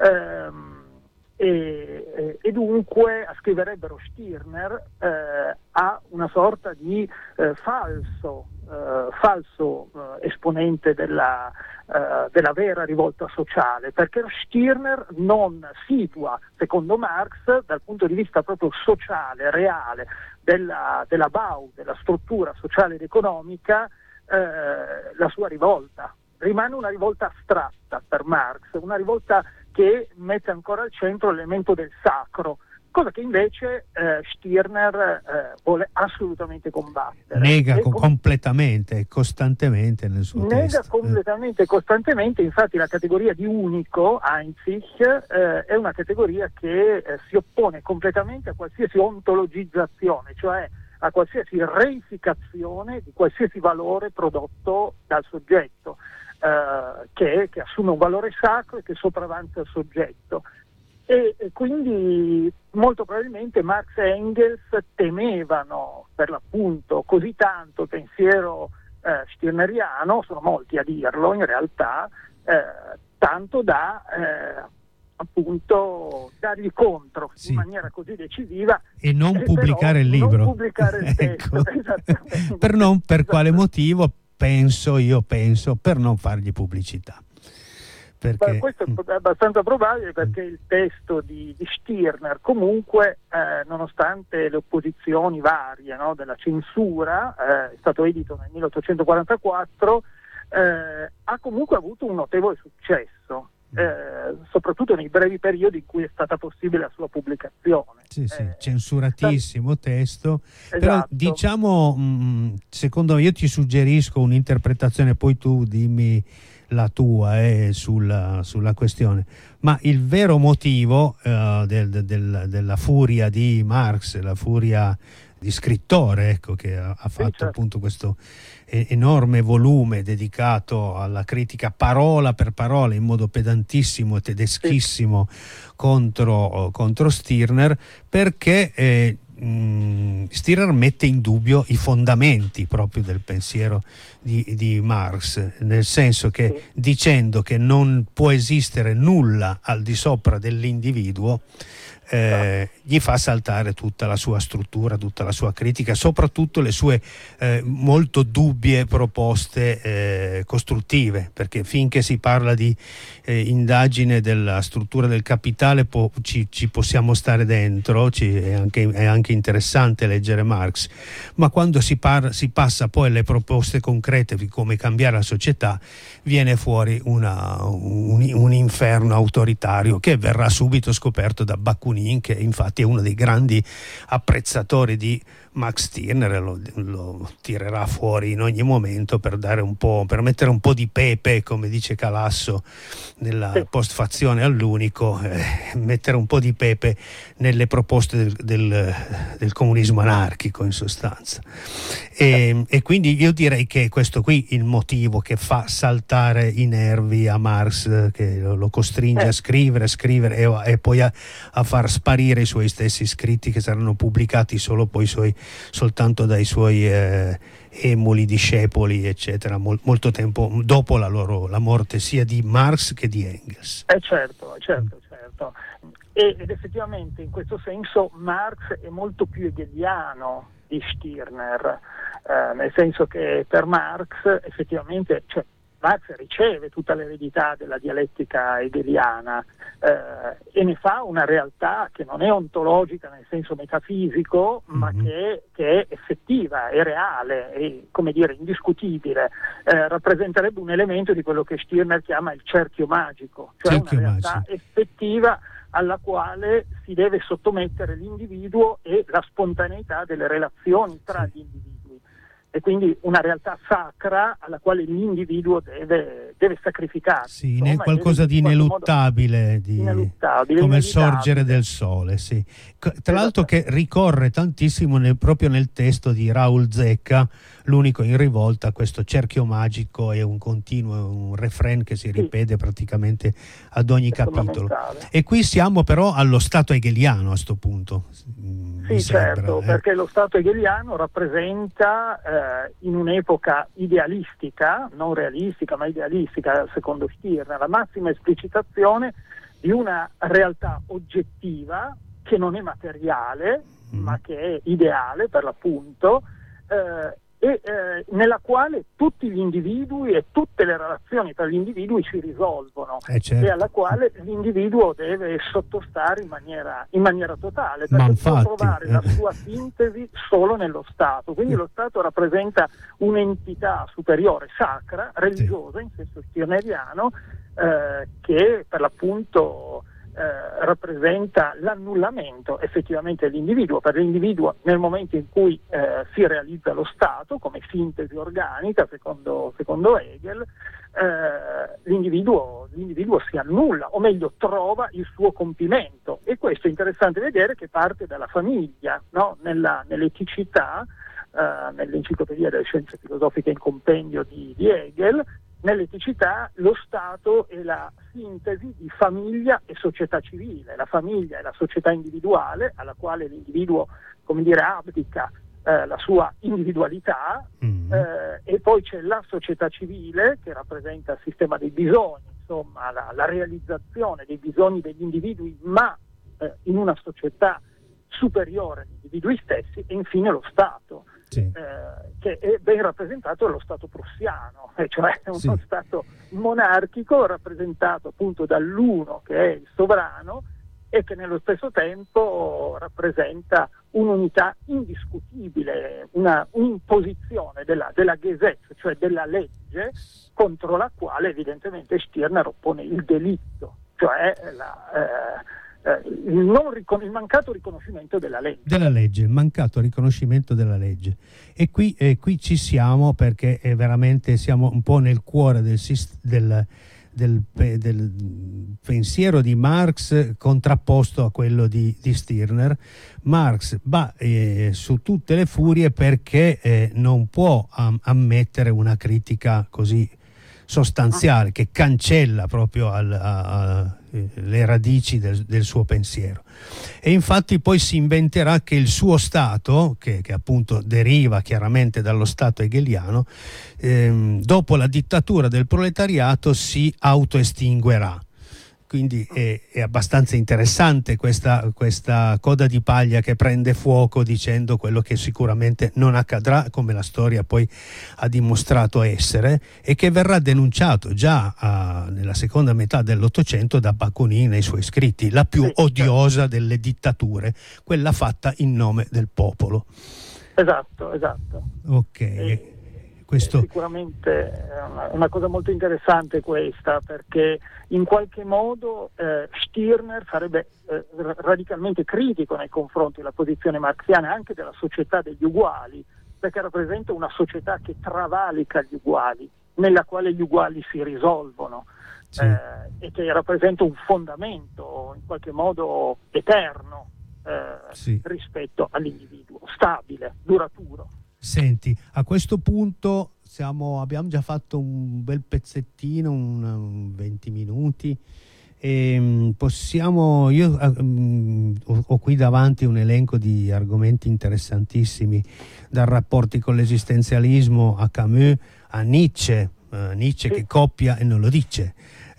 S8: e dunque ascriverebbero Stirner a una sorta di falso esponente della vera rivolta sociale, perché Stirner non situa, secondo Marx, dal punto di vista proprio sociale, reale, della Bau, della struttura sociale ed economica, la sua rivolta. Rimane una rivolta astratta per Marx, una rivolta che mette ancora al centro l'elemento del sacro, cosa che invece Stirner vuole assolutamente combattere.
S2: Nega completamente e costantemente nel suo testo.
S8: Nega completamente e costantemente, infatti la categoria di unico, Einzig, è una categoria che si oppone completamente a qualsiasi ontologizzazione, cioè a qualsiasi reificazione di qualsiasi valore prodotto dal soggetto, che assume un valore sacro e che sopravanza il soggetto. E quindi molto probabilmente Marx e Engels temevano per l'appunto così tanto il pensiero stirneriano, sono molti a dirlo in realtà, tanto da appunto dargli contro in maniera così decisiva
S2: e non pubblicare il libro.
S8: Non pubblicare il testo,
S2: ecco. Per quale motivo? Penso, per non fargli pubblicità. Perché...
S8: questo è abbastanza probabile, perché il testo di Stirner comunque, nonostante le opposizioni varie, no, della censura, è stato edito nel 1844, ha comunque avuto un notevole successo, soprattutto nei brevi periodi in cui è stata possibile la sua pubblicazione.
S2: Sì, censuratissimo testo, esatto. Però diciamo, secondo me, io ti suggerisco un'interpretazione, poi tu dimmi la tua sulla questione, ma il vero motivo della furia di Marx, la furia di scrittore, ecco, che ha fatto appunto questo enorme volume dedicato alla critica parola per parola in modo pedantissimo e tedeschissimo contro Stirner, perché Stirner mette in dubbio i fondamenti proprio del pensiero di Marx, nel senso che dicendo che non può esistere nulla al di sopra dell'individuo, gli fa saltare tutta la sua struttura, tutta la sua critica, soprattutto le sue molto dubbie proposte costruttive, perché finché si parla di indagine della struttura del capitale ci possiamo stare dentro, è anche interessante leggere Marx, ma quando si passa poi alle proposte concrete di come cambiare la società, viene fuori un inferno autoritario che verrà subito scoperto da Bakunin, che infatti è uno dei grandi apprezzatori di Max Stirner, lo tirerà fuori in ogni momento per mettere un po' di pepe, come dice Calasso nella postfazione all'unico, mettere un po' di pepe nelle proposte del comunismo anarchico, in sostanza. E quindi io direi che è questo qui il motivo che fa saltare i nervi a Marx, che lo costringe a scrivere e poi a far sparire i suoi stessi scritti, che saranno pubblicati soltanto dai suoi emuli, discepoli, eccetera, molto tempo dopo la morte sia di Marx che di Engels.
S8: Certo. Ed effettivamente in questo senso Marx è molto più hegeliano di Stirner, nel senso che per Marx effettivamente, Marx riceve tutta l'eredità della dialettica hegeliana e ne fa una realtà che non è ontologica nel senso metafisico, ma che è effettiva, è reale, è, come dire, indiscutibile. Rappresenterebbe un elemento di quello che Stirner chiama il cerchio magico, cioè una realtà effettiva alla quale si deve sottomettere l'individuo e la spontaneità delle relazioni tra gli individui. E quindi una realtà sacra alla quale l'individuo deve sacrificarsi.
S2: Sì, qualcosa di ineluttabile, come il sorgere del sole. Sì. Tra l'altro che ricorre tantissimo proprio nel testo di Raoul Zecca, l'unico in rivolta, questo cerchio magico è un refrain che si ripete praticamente ad ogni capitolo. E qui siamo però allo stato hegeliano a sto punto.
S8: Sì, certo, perché lo stato hegeliano rappresenta in un'epoca idealistica, non realistica ma idealistica secondo Stirner, la massima esplicitazione di una realtà oggettiva che non è materiale ma che è ideale per l'appunto, nella quale tutti gli individui e tutte le relazioni tra gli individui si risolvono,
S2: certo.
S8: E alla quale l'individuo deve sottostare in maniera totale, perché può trovare la sua sintesi solo nello Stato. Quindi lo Stato rappresenta un'entità superiore, sacra, religiosa, in senso stirneriano, che per l'appunto rappresenta l'annullamento effettivamente dell'individuo. Per l'individuo, nel momento in cui si realizza lo Stato come sintesi organica, secondo Hegel, l'individuo si annulla, o meglio trova il suo compimento, e questo è interessante vedere che parte dalla famiglia, no? Nell'eticità, nell'enciclopedia delle scienze filosofiche in compendio di Hegel, nell'eticità lo Stato è la sintesi di famiglia e società civile. La famiglia è la società individuale alla quale l'individuo, come dire, abdica la sua individualità, e poi c'è la società civile che rappresenta il sistema dei bisogni, insomma la realizzazione dei bisogni degli individui, ma in una società superiore agli individui stessi, e infine lo Stato. Sì. Che è ben rappresentato dallo Stato prussiano, cioè uno Stato monarchico rappresentato appunto dall'uno che è il sovrano e che nello stesso tempo rappresenta un'unità indiscutibile, un'imposizione della Gesetz, cioè della legge, contro la quale evidentemente Stirner oppone il delitto, cioè il mancato riconoscimento della legge.
S2: Il mancato riconoscimento della legge. E qui ci siamo, perché veramente siamo un po' nel cuore del pensiero di Marx contrapposto a quello di Stirner. Marx va su tutte le furie perché non può ammettere una critica così sostanziale che cancella proprio le radici del suo pensiero, e infatti poi si inventerà che il suo Stato, che appunto deriva chiaramente dallo Stato hegeliano, dopo la dittatura del proletariato si autoestinguerà. Quindi è abbastanza interessante questa coda di paglia che prende fuoco dicendo quello che sicuramente non accadrà, come la storia poi ha dimostrato essere, e che verrà denunciato già nella seconda metà dell'Ottocento da Bakunin nei suoi scritti, la più odiosa delle dittature, quella fatta in nome del popolo.
S8: Esatto.
S2: Ok. Questo...
S8: Sicuramente è una cosa molto interessante questa, perché in qualche modo Stirner sarebbe radicalmente critico nei confronti della posizione marxiana anche della società degli uguali, perché rappresenta una società che travalica gli uguali, nella quale gli uguali si risolvono, sì. E che rappresenta un fondamento in qualche modo eterno sì. rispetto all'individuo, stabile, duraturo.
S2: Senti, a questo punto abbiamo già fatto un bel pezzettino, 20 minuti, e io ho qui davanti un elenco di argomenti interessantissimi, dal rapporti con l'esistenzialismo a Camus a Nietzsche che coppia e non lo dice,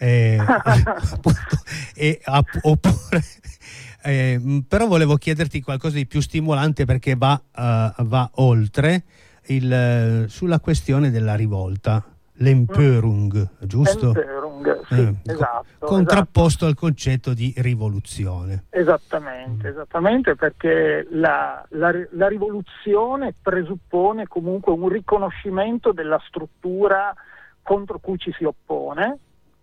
S2: oppure però volevo chiederti qualcosa di più stimolante, perché va oltre sulla questione della rivolta, l'Empörung, giusto?
S8: L'Empörung, sì, esatto.
S2: Contrapposto al concetto di rivoluzione.
S8: Esattamente, perché la rivoluzione presuppone comunque un riconoscimento della struttura contro cui ci si oppone,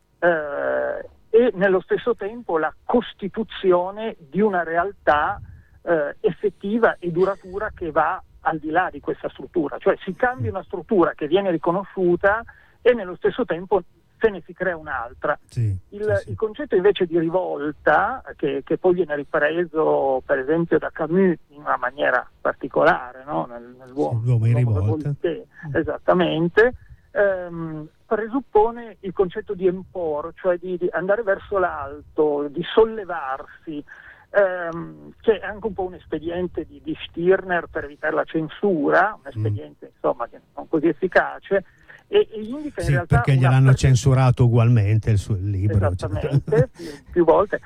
S8: e nello stesso tempo la costituzione di una realtà effettiva e duratura che va al di là di questa struttura, cioè si cambia una struttura che viene riconosciuta e nello stesso tempo se ne si crea un'altra. Sì. Il concetto invece di rivolta, che poi viene ripreso per esempio da Camus in una maniera particolare, no? nell'uomo
S2: in rivolta.
S8: Esattamente, presuppone il concetto di empor, cioè di andare verso l'alto, di sollevarsi, che è anche un po' un espediente di Stirner per evitare la censura, un espediente insomma che non così efficace, e indica in realtà
S2: perché gliel'hanno censurato ugualmente il suo libro.
S8: Esattamente, più volte,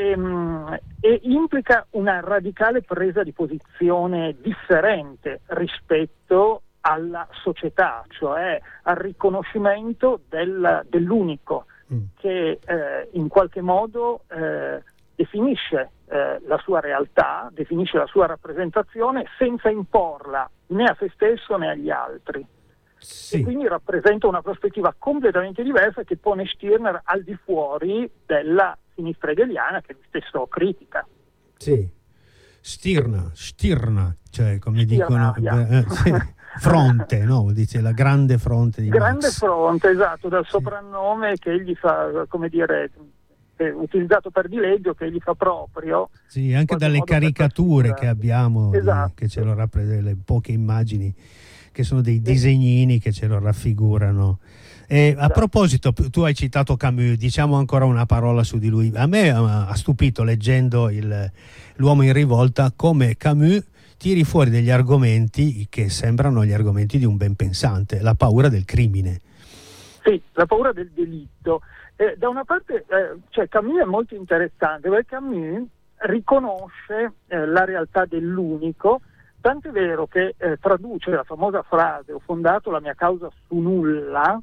S8: e implica una radicale presa di posizione differente rispetto alla società, cioè al riconoscimento dell'unico che in qualche modo definisce la sua realtà, definisce la sua rappresentazione senza imporla né a se stesso né agli altri. Sì. E quindi rappresenta una prospettiva completamente diversa che pone Stirner al di fuori della sinistra hegeliana che lui stesso critica.
S2: Sì, Stirna, cioè come dicono, fronte, no? Dice la grande fronte di
S8: grande
S2: Marx.
S8: Fronte, esatto, dal soprannome che egli fa, come dire, utilizzato per dileggio, che egli fa proprio. Sì,
S2: anche dalle caricature che abbiamo, esatto. Che ce lo le poche immagini che sono dei disegnini che ce lo raffigurano. A proposito, tu hai citato Camus, diciamo ancora una parola su di lui. A me ha stupito, leggendo L'uomo in rivolta, come Camus tiri fuori degli argomenti che sembrano gli argomenti di un ben pensante, la paura del crimine.
S8: Sì, la paura del delitto. Da una parte, cioè Camus è molto interessante, perché Camus riconosce la realtà dell'unico, tant'è vero che traduce la famosa frase "ho fondato la mia causa su nulla",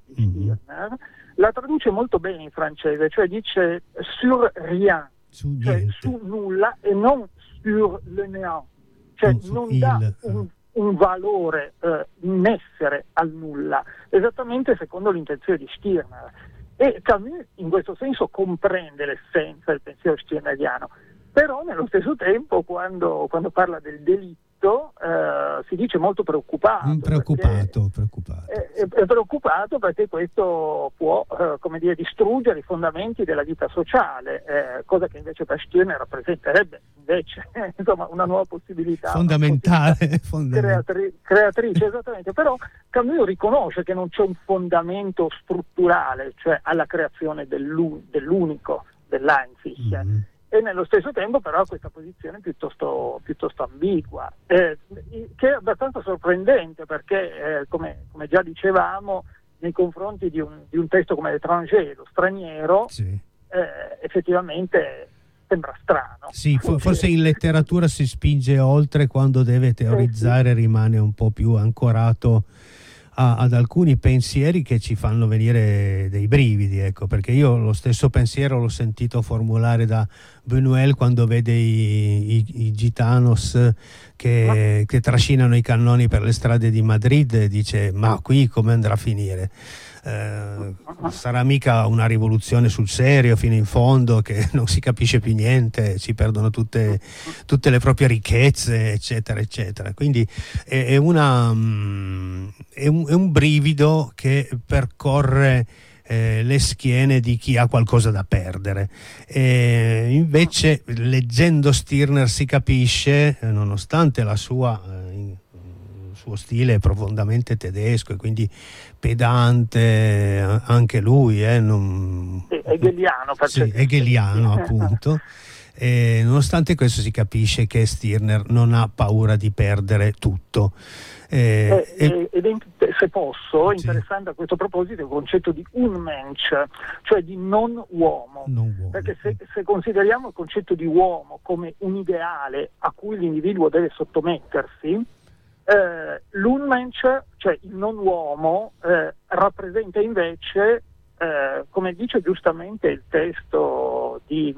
S8: la traduce molto bene in francese, cioè dice sur rien, cioè su nulla, e non sur le néant, cioè non dà un valore in essere al nulla, esattamente secondo l'intenzione di Stirner. E Camus in questo senso comprende l'essenza del pensiero stirneriano, Però nello stesso tempo quando parla del delitto si dice molto preoccupato.
S2: Preoccupato.
S8: È preoccupato perché questo può distruggere i fondamenti della vita sociale, cosa che invece per Stirner rappresenterebbe invece insomma una nuova possibilità
S2: fondamentale.
S8: Creatrice, esattamente. Però Camus riconosce che non c'è un fondamento strutturale, cioè alla creazione dell'unico, dell'Einzig. E nello stesso tempo però ha questa posizione piuttosto ambigua, che è abbastanza sorprendente perché, come già dicevamo, nei confronti di un testo come L'Étranger, lo straniero,
S2: sì.
S8: Effettivamente sembra strano.
S2: Sì, forse in letteratura si spinge oltre quando deve teorizzare, sì. Rimane un po' più ancorato ad alcuni pensieri che ci fanno venire dei brividi, ecco, perché io lo stesso pensiero l'ho sentito formulare da Buñuel quando vede i gitanos che trascinano i cannoni per le strade di Madrid e dice: ma qui come andrà a finire? Sarà mica una rivoluzione sul serio fino in fondo, che non si capisce più niente, si perdono tutte le proprie ricchezze, eccetera eccetera. Quindi è un brivido che percorre le schiene di chi ha qualcosa da perdere. Invece leggendo Stirner si capisce, nonostante il suo stile profondamente tedesco e quindi pedante anche lui,
S8: hegeliano,
S2: hegeliano appunto. Nonostante questo si capische che Stirner non ha paura di perdere tutto.
S8: Se posso, sì. Interessante a questo proposito il concetto di Unmensch, cioè di non uomo. Perché se consideriamo il concetto di uomo come un ideale a cui l'individuo deve sottomettersi, l'Unmensch, cioè il non uomo, rappresenta invece, come dice giustamente il testo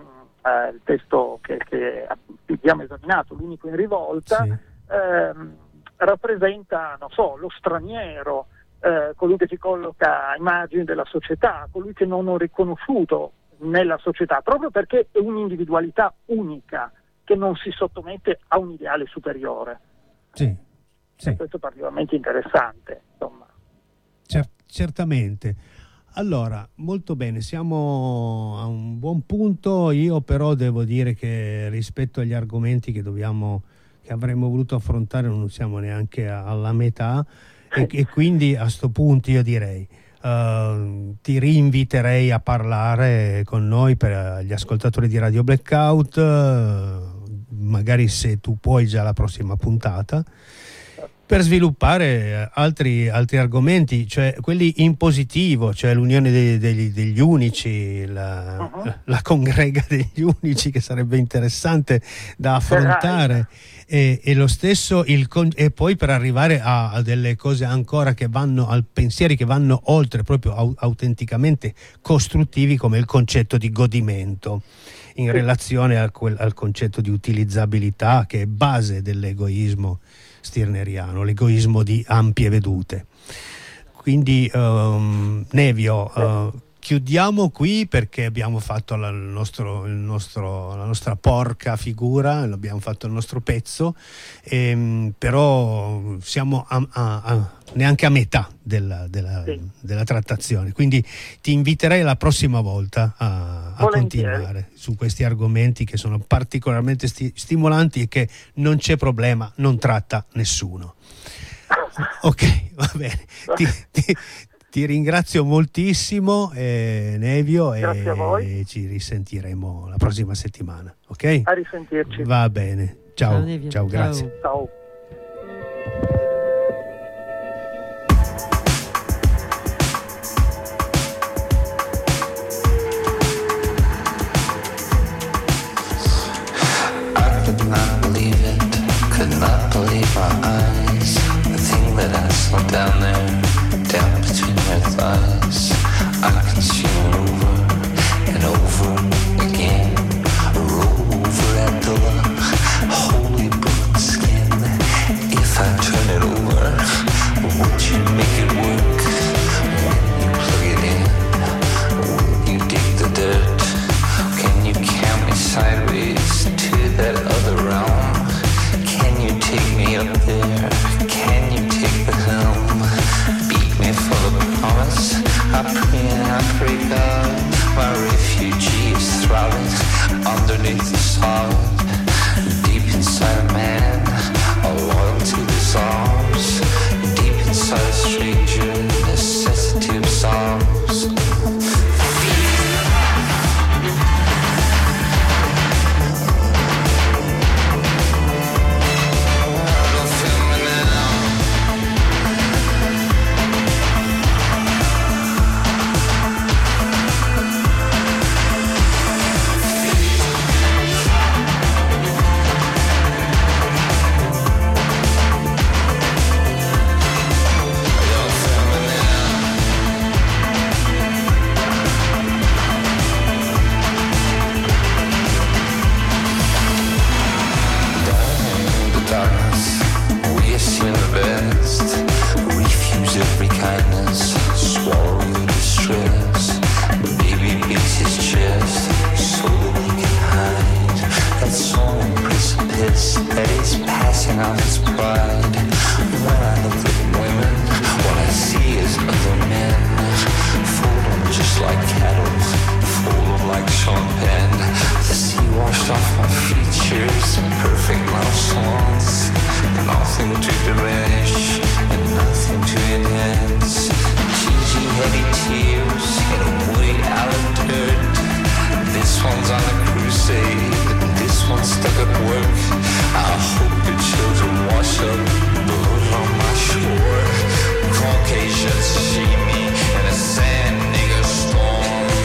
S8: che abbiamo esaminato, l'unico in rivolta, sì. Rappresenta, lo straniero, colui che si colloca a immagine della società, colui che non ho riconosciuto nella società, proprio perché è un'individualità unica che non si sottomette a un ideale superiore.
S2: Sì. Sì.
S8: Questo è particolarmente interessante, insomma.
S2: Certamente. Allora, molto bene, siamo a un buon punto. Io però devo dire che rispetto agli argomenti che avremmo voluto affrontare non siamo neanche alla metà e quindi a sto punto io direi ti rinviterei a parlare con noi per gli ascoltatori di Radio Blackout, magari se tu puoi già la prossima puntata, per sviluppare altri argomenti, cioè quelli in positivo, cioè l'unione degli unici, la congrega degli unici, che sarebbe interessante da affrontare, e lo stesso e poi per arrivare a delle cose ancora che vanno al pensieri che vanno oltre, proprio autenticamente costruttivi, come il concetto di godimento in relazione al concetto di utilizzabilità, che è base dell'egoismo stirneriano, l'egoismo di ampie vedute. Quindi Nevio, chiudiamo qui perché abbiamo fatto la nostra porca figura, abbiamo fatto il nostro pezzo, però siamo neanche a metà della trattazione, quindi ti inviterei la prossima volta a continuare su questi argomenti che sono particolarmente stimolanti e che non c'è problema, non tratta nessuno. Ok, va bene. Ti ringrazio moltissimo, Nevio,
S8: grazie a voi.
S2: E ci risentiremo la prossima settimana, ok?
S8: A risentirci.
S2: Va bene. Ciao,
S3: Nevio.
S2: Ciao, grazie.
S8: Ciao.
S9: Could not believe my eyes. The thing that I saw down there, down between her thighs, I can see it over and over again. Roll over at the holy broken skin. If I turn it over, would you make it work? When you plug it in, will you dig the dirt? Can you count me sideways too? this, that is passing off its pride. When I look at women, what I see is other men, fallen just like cattle, fallen like Sean Penn. The sea washed off my features, perfect love songs, nothing to diminish and nothing to enhance. Cheesy heavy tears in a woody Allen dirt. This one's on a crusade, this one's stuck at work. I hope the children wash up blood on my shore. Caucasians see me in a sand nigger storm.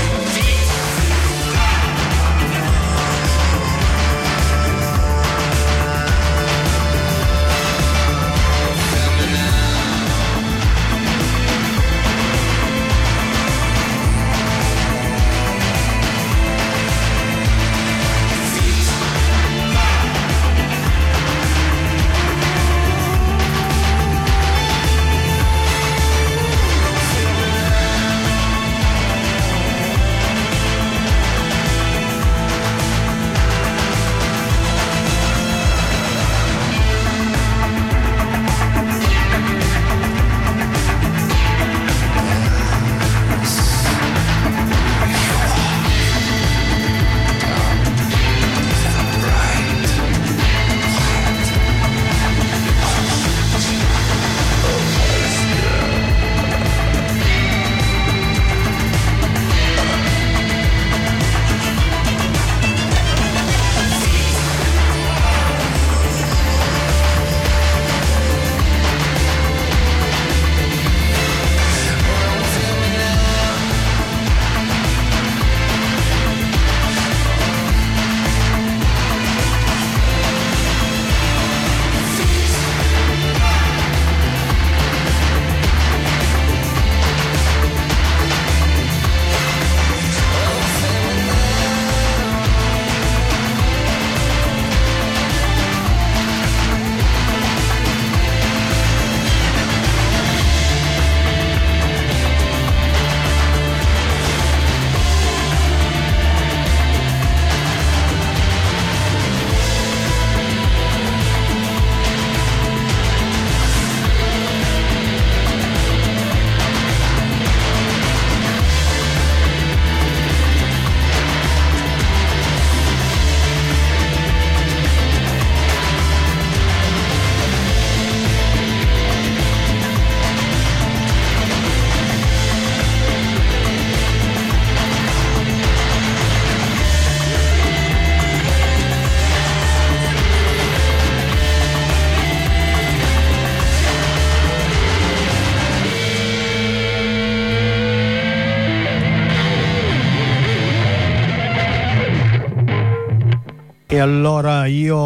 S2: E allora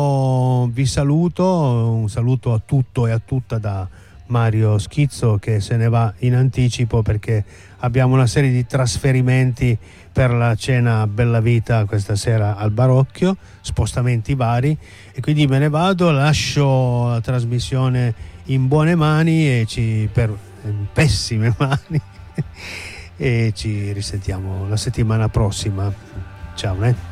S2: io vi saluto, un saluto a tutto e a tutta da Mario Schizzo, che se ne va in anticipo perché abbiamo una serie di trasferimenti per la cena Bella Vita questa sera al Barocchio, spostamenti vari, e quindi me ne vado, lascio la trasmissione in buone mani per pessime mani e ci risentiamo la settimana prossima. Ciao.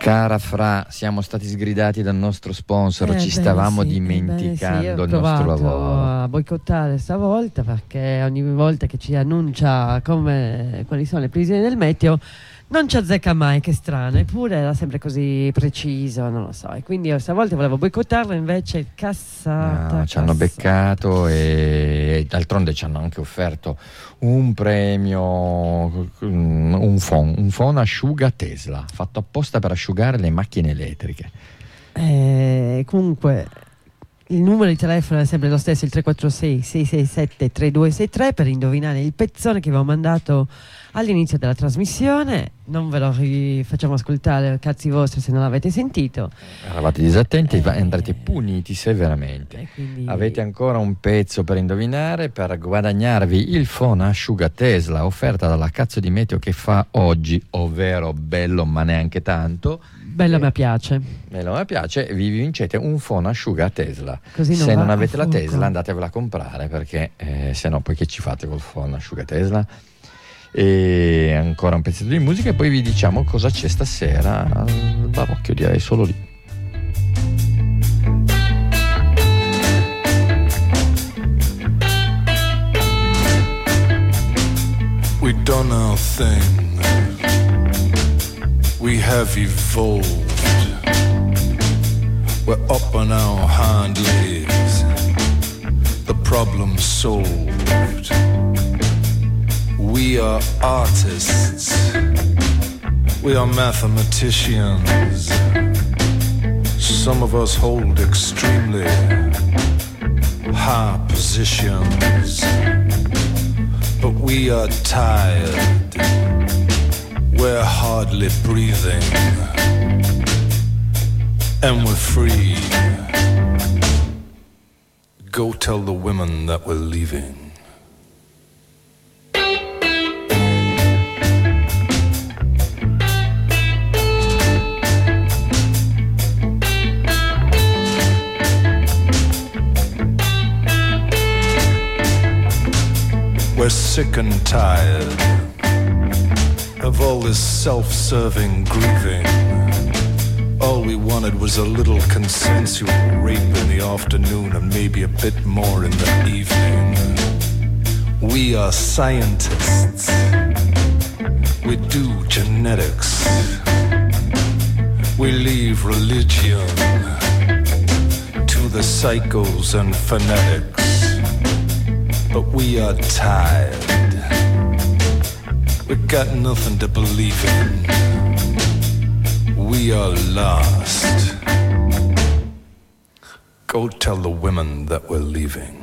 S4: Cara Fra, siamo stati sgridati dal nostro sponsor, ci stavamo dimenticando il nostro lavoro.
S3: A boicottare stavolta, perché ogni volta che ci annuncia quali sono le previsioni del meteo non ci azzecca mai, che strano, eppure era sempre così preciso, non lo so, e quindi stavolta volevo boicottarlo, invece cassata.
S4: Ci hanno beccato e d'altronde ci hanno anche offerto un premio, un phone asciuga Tesla, fatto apposta per asciugare le macchine elettriche.
S3: Comunque il numero di telefono è sempre lo stesso, il 346 667 3263, per indovinare il pezzone che avevo mandato all'inizio della trasmissione. Non ve lo facciamo ascoltare, cazzi vostri, se non l'avete sentito.
S4: Eravate disattenti e andrete puniti severamente.
S3: Quindi...
S4: avete ancora un pezzo per indovinare, per guadagnarvi il phone asciuga Tesla offerta dalla cazzo di meteo che fa oggi, ovvero bello ma neanche tanto.
S3: Bello mi piace.
S4: Bello mi piace, vi vincete un phone asciuga Tesla.
S3: Così
S4: se non avete la
S3: fuoco.
S4: Tesla andatevela a comprare, perché se no poi che ci fate col phone asciuga Tesla? E ancora un pezzetto di musica e poi vi diciamo cosa c'è stasera al Barocchio, direi solo lì.
S7: We done our thing. We have evolved. We're up on our hind legs. The problem's solved. We are artists. We are mathematicians. Some of us hold extremely high positions. But we are tired. We're hardly breathing. And we're free. Go tell the women that we're leaving. We're sick and tired of all this self-serving grieving. All we wanted was a little consensual rape in the afternoon and maybe a bit more in the evening. We are scientists. We do genetics. We leave religion to the psychos and phonetics. But we are tired. We got nothing to believe in. We are lost. Go tell the women that we're leaving.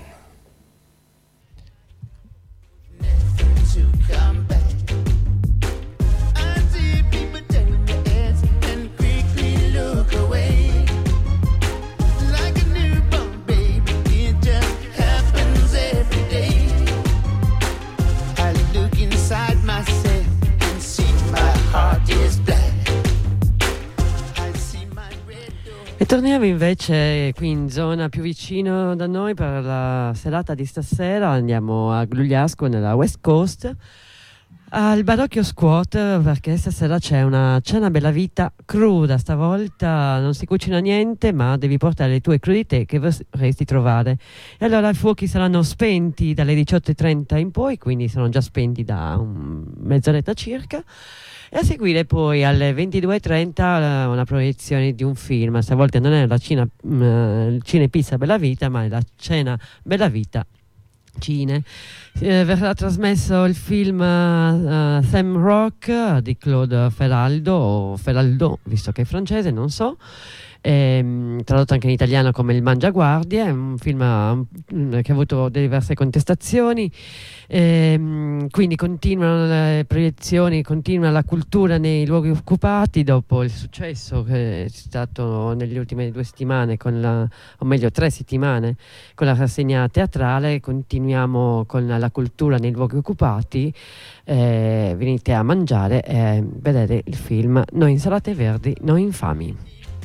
S3: E torniamo invece qui in zona più vicino da noi per la serata di stasera. Andiamo a Grugliasco nella West Coast al Barocchio Squat, perché stasera c'è una cena bella vita cruda. Stavolta non si cucina niente, ma devi portare le tue crudité che vorresti trovare. E allora i fuochi saranno spenti dalle 18:30 in poi, quindi sono già spenti da mezz'oretta circa. E a seguire poi alle 22:30 una proiezione di un film. Stavolta non è la Cine Pizza Bella Vita, ma è la Cena Bella Vita Cine. Verrà trasmesso il film Sam Rock di Claude Feraldo, o Feraldo, visto che è francese, non so. Tradotto anche in italiano come Il Mangiaguardie. È un film che ha avuto diverse contestazioni, quindi continuano le proiezioni, continua la cultura nei luoghi occupati dopo il successo che è stato nelle ultime 2 settimane, o meglio 3 settimane, con la rassegna teatrale. Continuiamo con la cultura nei luoghi occupati. Venite a mangiare e vedere il film Noi insalate verdi, noi infami.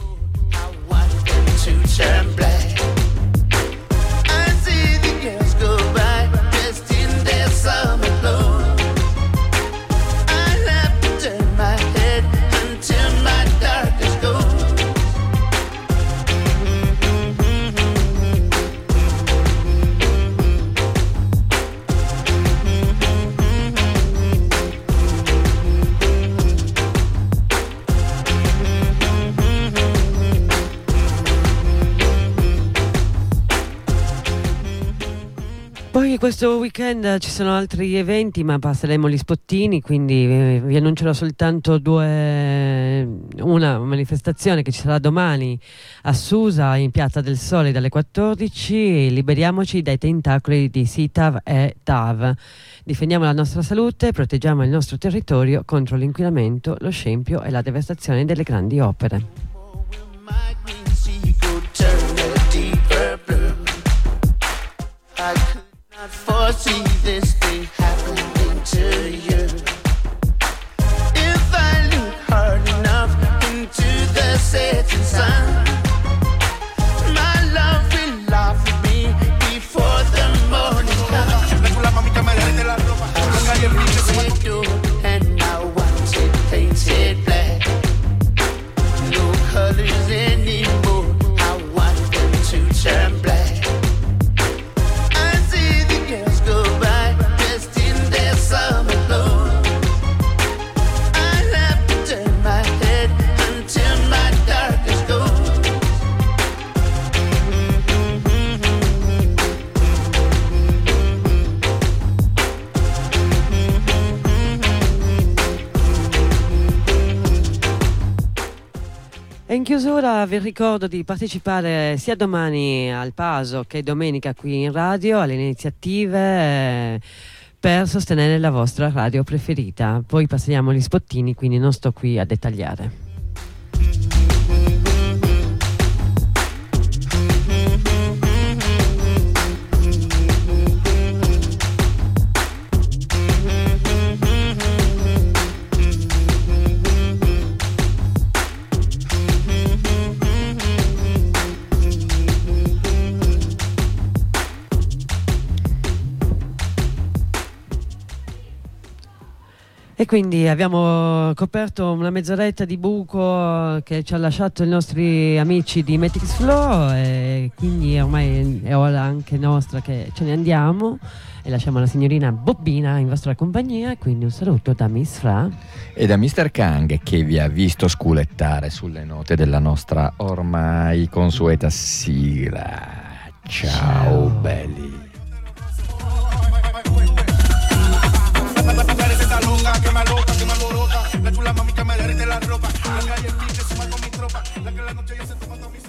S10: To turn black. I see the girls go by dressed in their summer clothes. I have to turn my head until my darkest
S3: Poi questo weekend ci sono altri eventi, ma passeremo gli spottini, quindi vi annuncerò soltanto una manifestazione che ci sarà domani a Susa in Piazza del Sole dalle 14. Liberiamoci dai tentacoli di Sitav e Tav. Difendiamo la nostra salute, proteggiamo il nostro territorio contro l'inquinamento, lo scempio e la devastazione delle grandi opere.
S10: Not foresee this thing happening to you. If I look hard enough into the setting sun, my love will laugh at me before the morning comes. And I want it painted black. No colors anymore, I want them to turn black. Summer clothes. I have to turn my head until my darkest goes.
S3: E in chiusura vi ricordo di partecipare sia domani al Paso che domenica qui in radio alle iniziative per sostenere la vostra radio preferita. Poi passiamo gli spottini, quindi non sto qui a dettagliare. E quindi abbiamo coperto una mezz'oretta di buco che ci ha lasciato i nostri amici di Metix Flow, e quindi ormai è ora anche nostra che ce ne andiamo e lasciamo la signorina Bobbina in vostra compagnia. Quindi un saluto da Miss Fra
S4: e da Mr. Kang, che vi ha visto sculettare sulle note della nostra ormai consueta sigla. Ciao belli.
S7: Que me alborota, la chula mami que me derrite la ropa, la calle es mi que suma con mi tropa, la que la noche ya se toma con mi